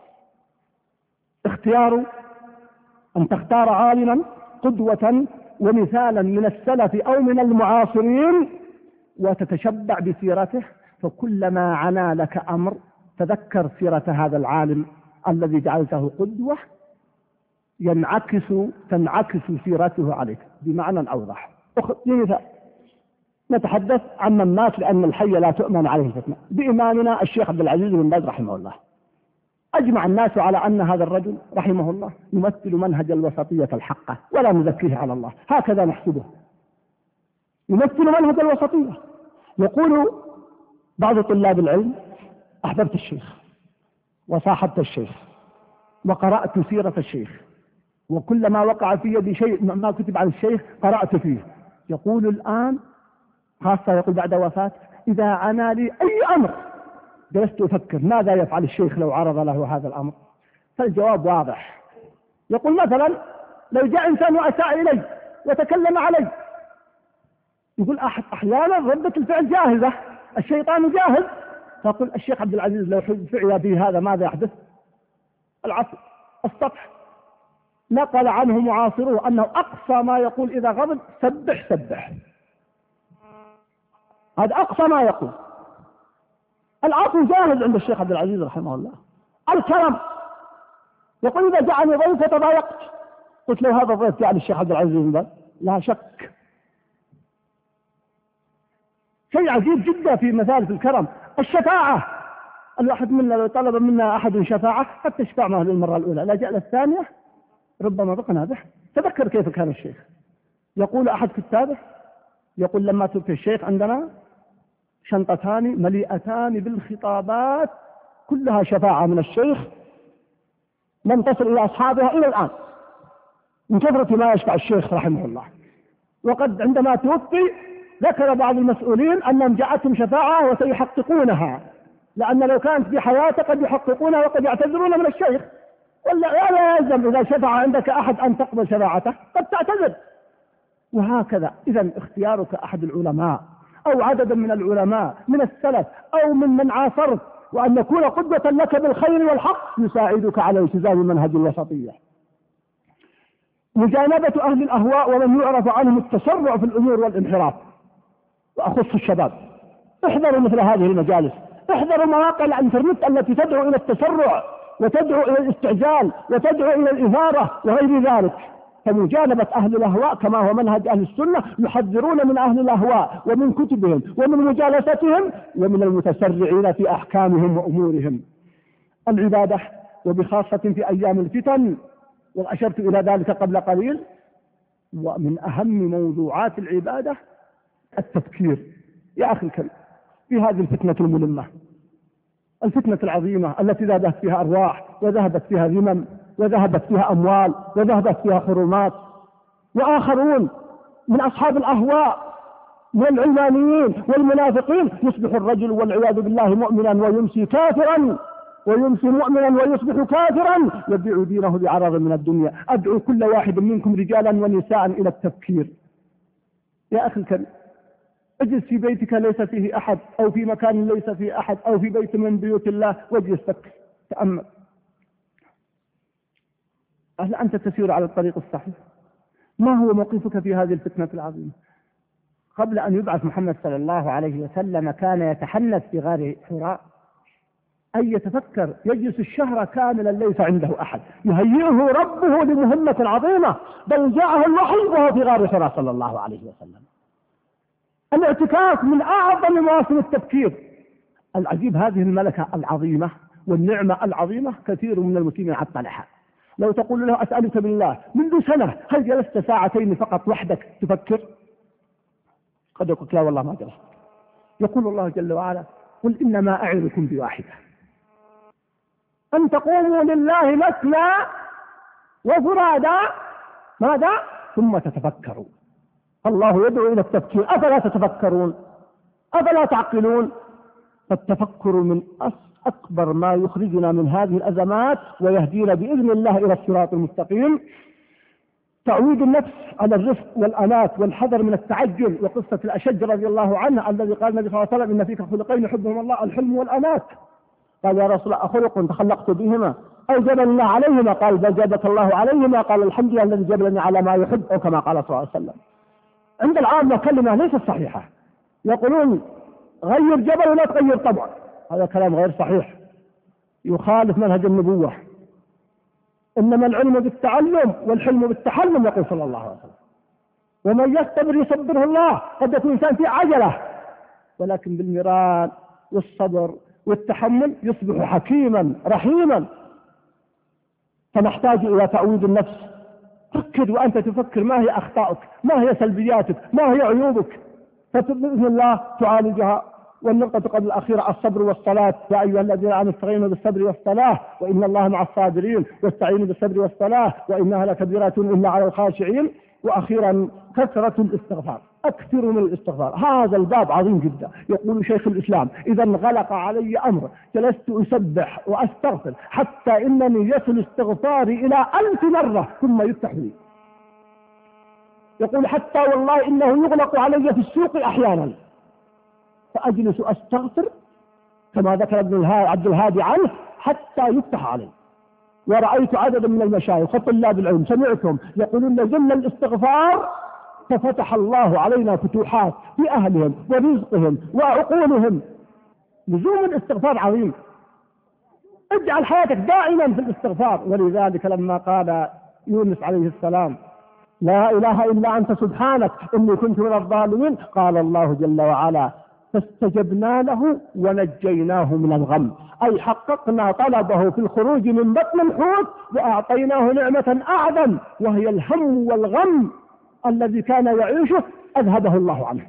اختيار أن تختار عالما قدوة ومثالا من السلف أو من المعاصرين وتتشبع بسيرته، فكلما عنا لك أمر تذكر سيرة هذا العالم الذي جعلته قدوة، ينعكس تنعكس سيرته عليك بمعنى أوضح. مثال نتحدث عن من مات لأن الحي لا تؤمن عليه الفتنة، بإمامنا الشيخ عبد العزيز بن باز رحمه الله. أجمع الناس على أن هذا الرجل رحمه الله يمثل منهج الوسطية الحقة، ولا نزكيه على الله، هكذا نحسبه، يمثل منهج الوسطية. يقول بعض طلاب العلم: أحببت الشيخ وصاحبت الشيخ وقرأت سيرة الشيخ، وكلما وقع في يدي شيء ما كتب عن الشيخ قرأت فيه. يقول الآن خاصة يقول بعد وفاته: إذا عنا لي أي أمر جلست أفكر ماذا يفعل الشيخ لو عرض له هذا الأمر. فالجواب واضح. يقول مثلا لو جاء إنسان وأساء إلي وتكلم علي، يقول أحد أحيانا ردة الفعل جاهزة، الشيطان جاهز، فقل الشيخ عبد العزيز لو فعل به هذا ماذا يحدث؟ العفو، السطح. نقل عنه معاصره أنه أقصى ما يقول إذا غضب: سبح سبح. هذا أقصى ما يقول. العفو جاهز عند الشيخ عبد العزيز رحمه الله. الكرم، يقول إذا جاءني ضيف فتضايقت، قلت له هذا الضيف جاء للشيخ عبد العزيز، لا شك. شيء عجيب جدا في مثال في الكرم. الشفاعة، الواحد منا لو طلب منا أحد شفاعة قد تشفع معه للمرة الأولى، لا جاء للثانية ربما ضقنا به. تذكر كيف كان الشيخ. يقول أحد كتابه، يقول لما توفي الشيخ عندنا شنطتان مليئتان بالخطابات كلها شفاعة من الشيخ لم تصل إلى أصحابها إلى الآن من كثرة ما يشفع الشيخ رحمه الله. وقد عندما توفي ذكر بعض المسؤولين أنهم جاءتهم شفاعة وسيحققونها، لأن لو كانت في حياته قد يحققونها وقد يعتذرون من الشيخ، ولا لا يلزم إذا شفع عندك أحد أن تقبل شفاعته، قد تعتذر. وهكذا إذا اختيارك أحد العلماء أو عددا من العلماء من السلف أو من من عاصرت، وأن يكون قدوة لك بالخير والحق يساعدك على التزام منهج الوسطية. مجانبة أهل الأهواء ومن يعرف عنهم التسرع في الأمور والانحراف. وأخص الشباب، احذروا مثل هذه المجالس، احذروا مواقع الانترنت التي تدعو إلى التسرع وتدعو إلى الاستعجال وتدعو إلى الإثارة وغير ذلك. فمجانبة أهل الأهواء كما هو منهج أهل السنة، يحذرون من أهل الأهواء ومن كتبهم ومن مجالستهم ومن المتسرعين في أحكامهم وأمورهم. العبادة وبخاصة في أيام الفتن، وأشرت إلى ذلك قبل قليل، ومن أهم موضوعات العبادة التفكير. يا أخي الكريم، في هذه الفتنة الملمة، الفتنة العظيمة التي ذهبت فيها أرواح وذهبت فيها ذمم وذهبت فيها أموال وذهبت فيها حرمات، وآخرون من أصحاب الأهواء والعلمانيين والمنافقين يصبح الرجل والعياذ بالله مؤمنا ويمسي كافرا، ويمسي مؤمنا ويصبح كافرا، يبيع دينه بعرض من الدنيا. أدعو كل واحد منكم رجالا ونساء إلى التفكير. يا أخي الكريم، اجلس في بيتك ليس فيه أحد، أو في مكان ليس فيه أحد، أو في بيت من بيوت الله، واجلس فكر، تأمل، هل أنت تسير على الطريق الصحيح؟ ما هو موقفك في هذه الفتنة العظيمة؟ قبل أن يبعث محمد صلى الله عليه وسلم كان يتحنث في غار حراء، أن يتفكر، يجلس الشهر كاملا ليس عنده أحد، يهيئه ربه لمهمة عظيمة، بل جاءه الوحي وهو في غار حراء صلى الله عليه وسلم. الاعتكاف من أعظم مواسم التفكير. العجيب، هذه الملكة العظيمة والنعمة العظيمة كثير من المسلمين عطلها. لو تقول له أسألك بالله منذ سنة هل جلست ساعتين فقط وحدك تفكر؟ قد يقول لا والله ما جلست. يقول الله جل وعلا: قل إنما أعظكم بواحدة، أن تقوموا لله مثنى وفرادا، ماذا؟ ثم تتفكروا. الله يدعو إلى التفكير، أفلا تتفكرون؟ أفلا تعقلون؟ فالتفكر من أكبر ما يخرجنا من هذه الأزمات ويهدينا بإذن الله إلى الصراط المستقيم. تعويد النفس على الرفق والأنات والحذر من التعجل، وقصة الأشج رضي الله عنه الذي قال النبي صلى الله عليه وسلم: إن فيك خلقين يحبهم الله، الحلم والأنات. قال: يا رسول الله أخلق تخلقت بهما أو جبلني الله عليهما؟ قال: بل جبلك الله عليهما. قال: الحمد لله الذي جبلني على ما يحب، أو كما قال صلى الله عليه وسلم. عند العامة كلمة ليست صحيحة، يقولون غير جبل ولا تغير طبع، هذا كلام غير صحيح، يخالف منهج النبوة. إنما العلم بالتعلم والحلم بالتحلم، يقول صلى الله عليه وسلم. ومن يصبر يصبره الله. قد يكون إنسان في عجلة، ولكن بالمران والصبر والتحمل يصبح حكيما رحيما. فنحتاج إلى تعويض النفس. فكر وأنت تفكر ما هي أخطائك، ما هي سلبياتك، ما هي عيوبك، فبإذن الله تعالجها. والنقطة قبل الأخيرة الصبر والصلاة. يا أيها الذين آمنوا استعينوا بالصبر والصلاة وإن الله مع الصابرين، واستعينوا بالصبر والصلاة وإنها لكبيرة إلا على الخاشعين. وأخيرا كثرة الاستغفار، أكثر من الاستغفار. هذا الباب عظيم جدا. يقول شيخ الإسلام: إذا انغلق علي أمر جلست أسبح وأستغفر حتى إنني يصل استغفاري إلى ألف مرة ثم يفتح لي. يقول: حتى والله إنه يغلق علي في السوق أحيانا فأجلس أستغفر كما ذكر ابن عبد الهادي عنه حتى يفتح علي. ورأيت عددا من المشايخ وطلاب العلم سمعتهم يقولون: لزمنا الاستغفار ففتح الله علينا فتوحات في أهلهم ورزقهم وعقولهم. لزوم الاستغفار عظيم. اجعل حياتك دائما في الاستغفار. ولذلك لما قال يونس عليه السلام: لا إله إلا أنت سبحانك إني كنت من الظالمين، قال الله جل وعلا: فاستجبنا له ونجيناه من الغم، أي حققنا طلبه في الخروج من بطن الحوت وأعطيناه نعمة أعظم وهي الهم والغم الذي كان يعيشه أذهبه الله عنه.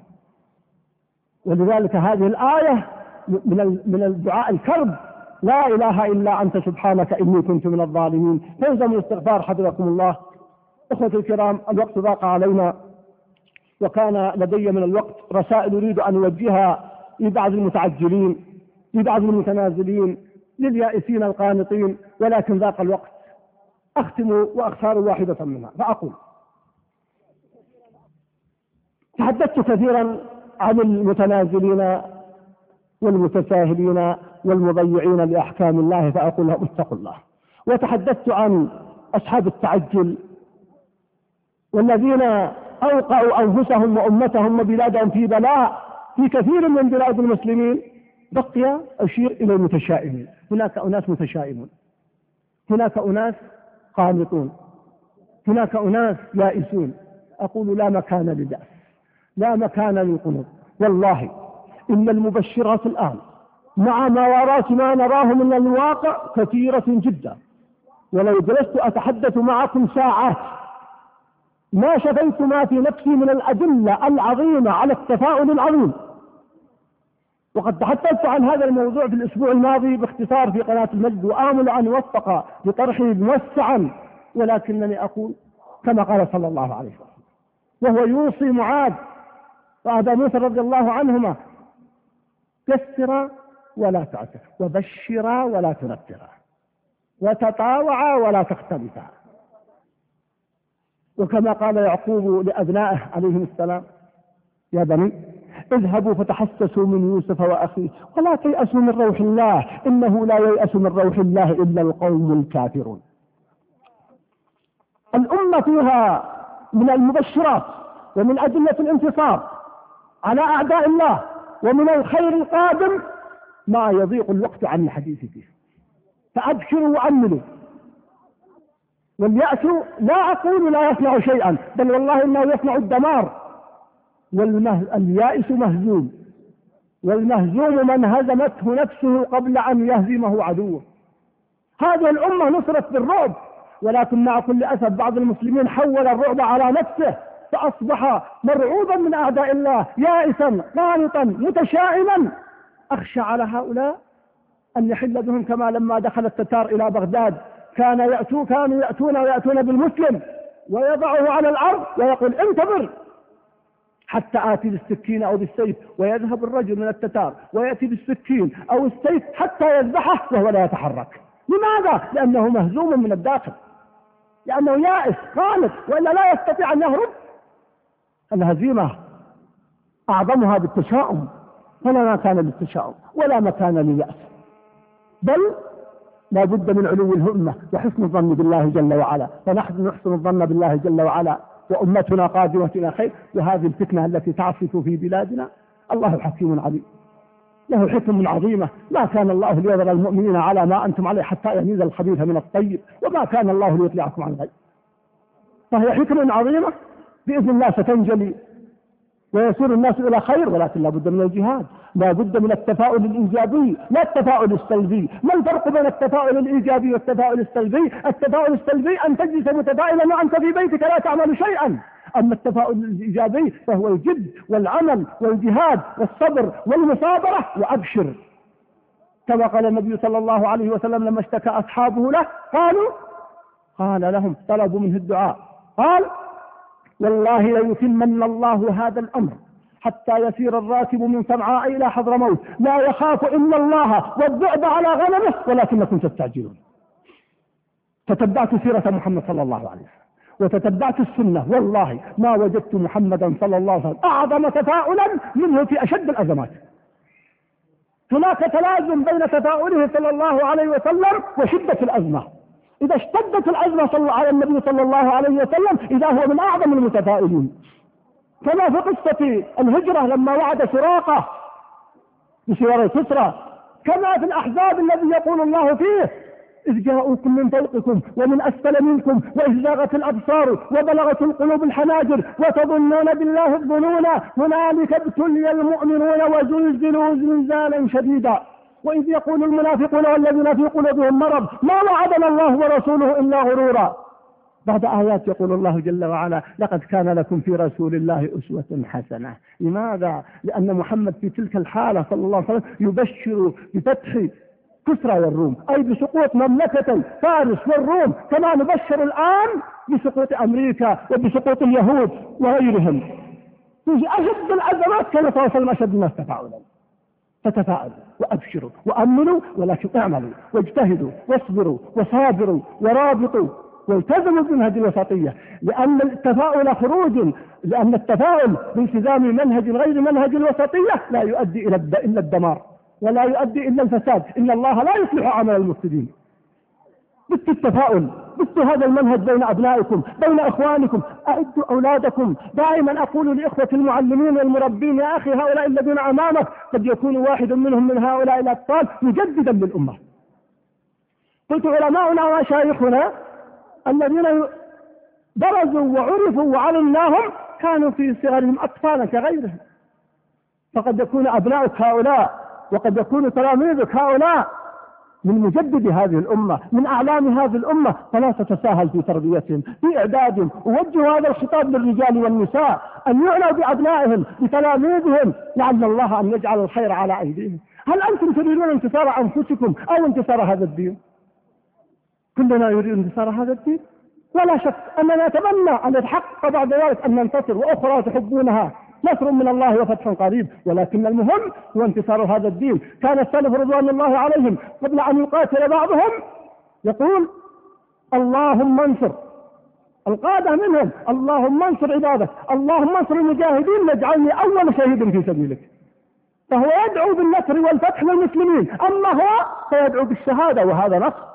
ولذلك هذه الآية من الدعاء الكرب: لا إله إلا أنت سبحانك إني كنت من الظالمين. فيلزم الاستغفار حفظكم الله. أخوتي الكرام، الوقت ضاق علينا، وكان لدي من الوقت رسائل أريد أن أوجهها لبعض المتعجلين، لبعض المتنازلين، لليائسين القانطين، ولكن ذاق الوقت. أختم وأختار واحدة منها فأقول: تحدثت كثيرا عن المتنازلين والمتساهلين والمضيعين لأحكام الله، فأقول لهم اتقوا الله. وتحدثت عن أصحاب التعجل والذين أوقعوا أنفسهم وأمتهم وبلادهم في بلاء في كثير من بلاد المسلمين. بقي أشير إلى المتشائمين. هناك أناس متشائمون، هناك أناس قانطون، هناك أناس يائسون. أقول: لا مكان لليأس، لا مكان للقنوط. والله إن المبشرات الآن مع ما وراء ما نراه من الواقع كثيرة جدا، ولو جلست أتحدث معكم ساعات ما شفيت ما في نفسي من الأدلة العظيمة على التفاؤل العظيم. وقد تحدثت عن هذا الموضوع في الأسبوع الماضي باختصار في قناة المجد، وآمل أن أوفق بطرحه موسعا، ولكنني أقول كما قال صلى الله عليه وسلم وهو يوصي معاذ وأبا موسى رضي الله عنهما: يسرا ولا تعسرا، وبشرا ولا تنفرا، وتطاوعا ولا تختلفا. وكما قال يعقوب لأبنائه عليهم السلام: يا بني اذهبوا فتحسسوا من يوسف وأخيه ولا تيأسوا من روح الله إنه لا ييأس من روح الله إلا القوم الكافرون. الأمة فيها من المبشرات ومن أدلة الانتصار على أعداء الله ومن الخير القادم ما يضيق الوقت عن الحديث فيه، فأبشروا وأملوا. واليأس لا أقول لا يصنع شيئا، بل والله إنه يصنع الدمار. واليائس مهزوم، والمهزوم من هزمته نفسه قبل أن يهزمه عدوه. هذه الأمة نصرت بالرعب، ولكن مع كل أسف بعض المسلمين حول الرعب على نفسه، فأصبح مرعوبا من أعداء الله، يائسا قانطا متشائما. أخشى على هؤلاء أن يحل بهم كما لما دخل التتار إلى بغداد كان يأتون كانوا يأتون ويأتون بالمسلم ويضعه على الأرض ويقول: انتظر حتى آتي بالسكين أو بالسيف، ويذهب الرجل من التتار ويأتي بالسكين أو السيف حتى يذبحه وهو لا يتحرك. لماذا؟ لأنه مهزوم من الداخل، لأنه يائس قانط، وإلا لا يستطيع أن يهرب. الهزيمة أعظمها بالتشاؤم، فلا مكان للتشاؤم ولا مكان لليأس، بل لا بد من علو الهمة وحسن الظن بالله جل وعلا. فنحن نحسن الظن بالله جل وعلا، وأمتنا قادمة إلى خير. وهذه الفتنة التي تعصف في بلادنا الله حكيم عليم، له حكم عظيمة. ما كان الله ليذر المؤمنين على ما أنتم عليه حتى يميز الخبيث من الطيب، وما كان الله ليطلعكم عن الغيب. فهي حكم عظيمة بإذن الله ستنجلي ويسير الناس إلى خير، ولكن لا بد من الجهاد، لا بد من التفاؤل الإيجابي لا التفاؤل السلبي. ما الفرق بين التفاؤل الإيجابي والتفاؤل السلبي؟ التفاؤل السلبي أن تجلس متفائلا وأنت في بيتك لا تعمل شيئا، أما التفاؤل الإيجابي فهو الجد والعمل والجهاد والصبر والمصابرة. وأبشر كما قال النبي صلى الله عليه وسلم لما اشتكى أصحابه له قالوا قال لهم طلبوا منه الدعاء، قال: والله ليتمن الله هذا الأمر حتى يسير الراكب من صنعاء إلى حضرموت لا يخاف إلا الله والذئب على غنمه ولكنكم تستعجلون. تتبعت سيرة محمد صلى الله عليه وسلم وتتبعت السنة، والله ما وجدت محمدا صلى الله عليه وسلم أعظم تفاؤلا منه في أشد الأزمات. هناك تلازم بين تفاؤله صلى الله عليه وسلم وشدة الأزمة. إذا اشتدت الأزمة صلى على النبي صلى الله عليه وسلم إذا هو من أعظم المتفائلين، كما في قصة الهجرة لما وعد سراقة بسوار الكسرى، كما في الأحزاب الذي يقول الله فيه: إذ جاءوكم من فوقكم ومن أسفل منكم وإذ زاغت الأبصار وبلغت القلوب الحناجر وتظنون بالله الظنون هنالك ابتلي المؤمنون وزلزلوا زلزالا شديدا وإذ يقول المنافقون والذين في قلوبهم مرض ما وعدنا الله ورسوله إلا غرورا. بعد آيات يقول الله جل وعلا: لقد كان لكم في رسول الله أسوة حسنة. لماذا؟ لأن محمد في تلك الحالة صلى الله عليه وسلم يبشر بفتح كسرى والروم، أي بسقوط مملكة فارس والروم، كما نبشر الآن بسقوط أمريكا وبسقوط اليهود وغيرهم. في أشد الأزمات كان صلى الله عليه وسلم أشد الناس تفاعلا. فتفاعلوا وأبشروا وأمنوا، ولكن اعملوا واجتهدوا واصبروا وصابروا ورابطوا والتزموا بمنهج الوسطية، لأن التفاؤل خروج، لأن التفاؤل بالتزام منهج غير منهج الوسطية لا يؤدي إلا الدمار ولا يؤدي إلا الفساد. إن الله لا يصلح عمل المفسدين. بث التفاؤل، بث هذا المنهج بين أبنائكم، بين إخوانكم، أعدوا أولادكم. دائما أقول لإخوة المعلمين والمربين: يا أخي هؤلاء الذين أمامك قد يكون واحد منهم من هؤلاء الأطفال مجددا للأمة. قلت: علماؤنا ومشايخنا الذين درزوا وعرفوا وعلمناهم كانوا في صغرهم أطفالا كغيرهم، فقد يكون أبناؤك هؤلاء وقد يكون تلاميذك هؤلاء من مجدد هذه الأمة، من أعلام هذه الأمة، فلا تتساهل في تربيتهم، في إعدادهم. أوجه هذا الخطاب للرجال والنساء أن يعنوا بأبنائهم بتلاميذهم، لعل الله أن يجعل الخير على أيديهم. هل أنتم تريدون انتصار أنفسكم أو انتصار هذا الدين؟ كلنا يريد انتصار هذا الدين، ولا شك أننا نتمنى أن يتحقق بعد ذلك أن ننتصر، وأخرى تحبونها نصر من الله وفتح قريب، ولكن المهم هو انتصار هذا الدين. كان السلف رضوان الله عليهم قبل أن يقاتل بعضهم يقول: اللهم انصر القادة منهم، اللهم انصر عبادك، اللهم انصر المجاهدين، واجعلني أول شهيد في سبيلك. فهو يدعو بالنصر والفتح للمسلمين، أما هو فيدعو بالشهادة، وهذا نصر.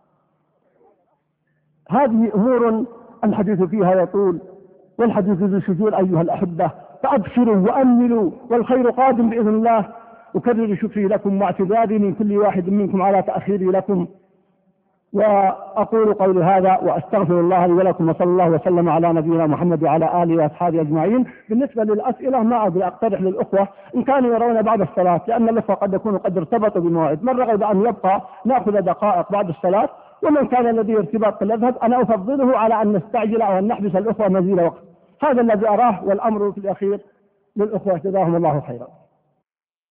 هذه أمور الحديث فيها يطول، والحديث ذو شجون أيها الأحبة، فأبشروا وأملوا والخير قادم بإذن الله. أكرر شكري لكم واعتذاري من كل واحد منكم على تأخيري لكم، وأقول قولي هذا وأستغفر الله لي ولكم، وصلى الله وسلم على نبينا محمد وعلى آله وأصحابه أجمعين. بالنسبة للأسئلة ما أبي أقترح للأخوة إن كانوا يرون بعد الصلاة، لأن الأخوة قد يكونوا قد ارتبطوا بموعد، من رغب أن يبقى نأخذ دقائق بعد الصلاة، ومن كان لديه ارتباط فليذهب. أنا أفضله على أن نستعجل أو أن نحبس الأخوة مزيد وقت. هذا الذي أراه، والأمر في الأخير للأخوة، جزاهم الله خيرا.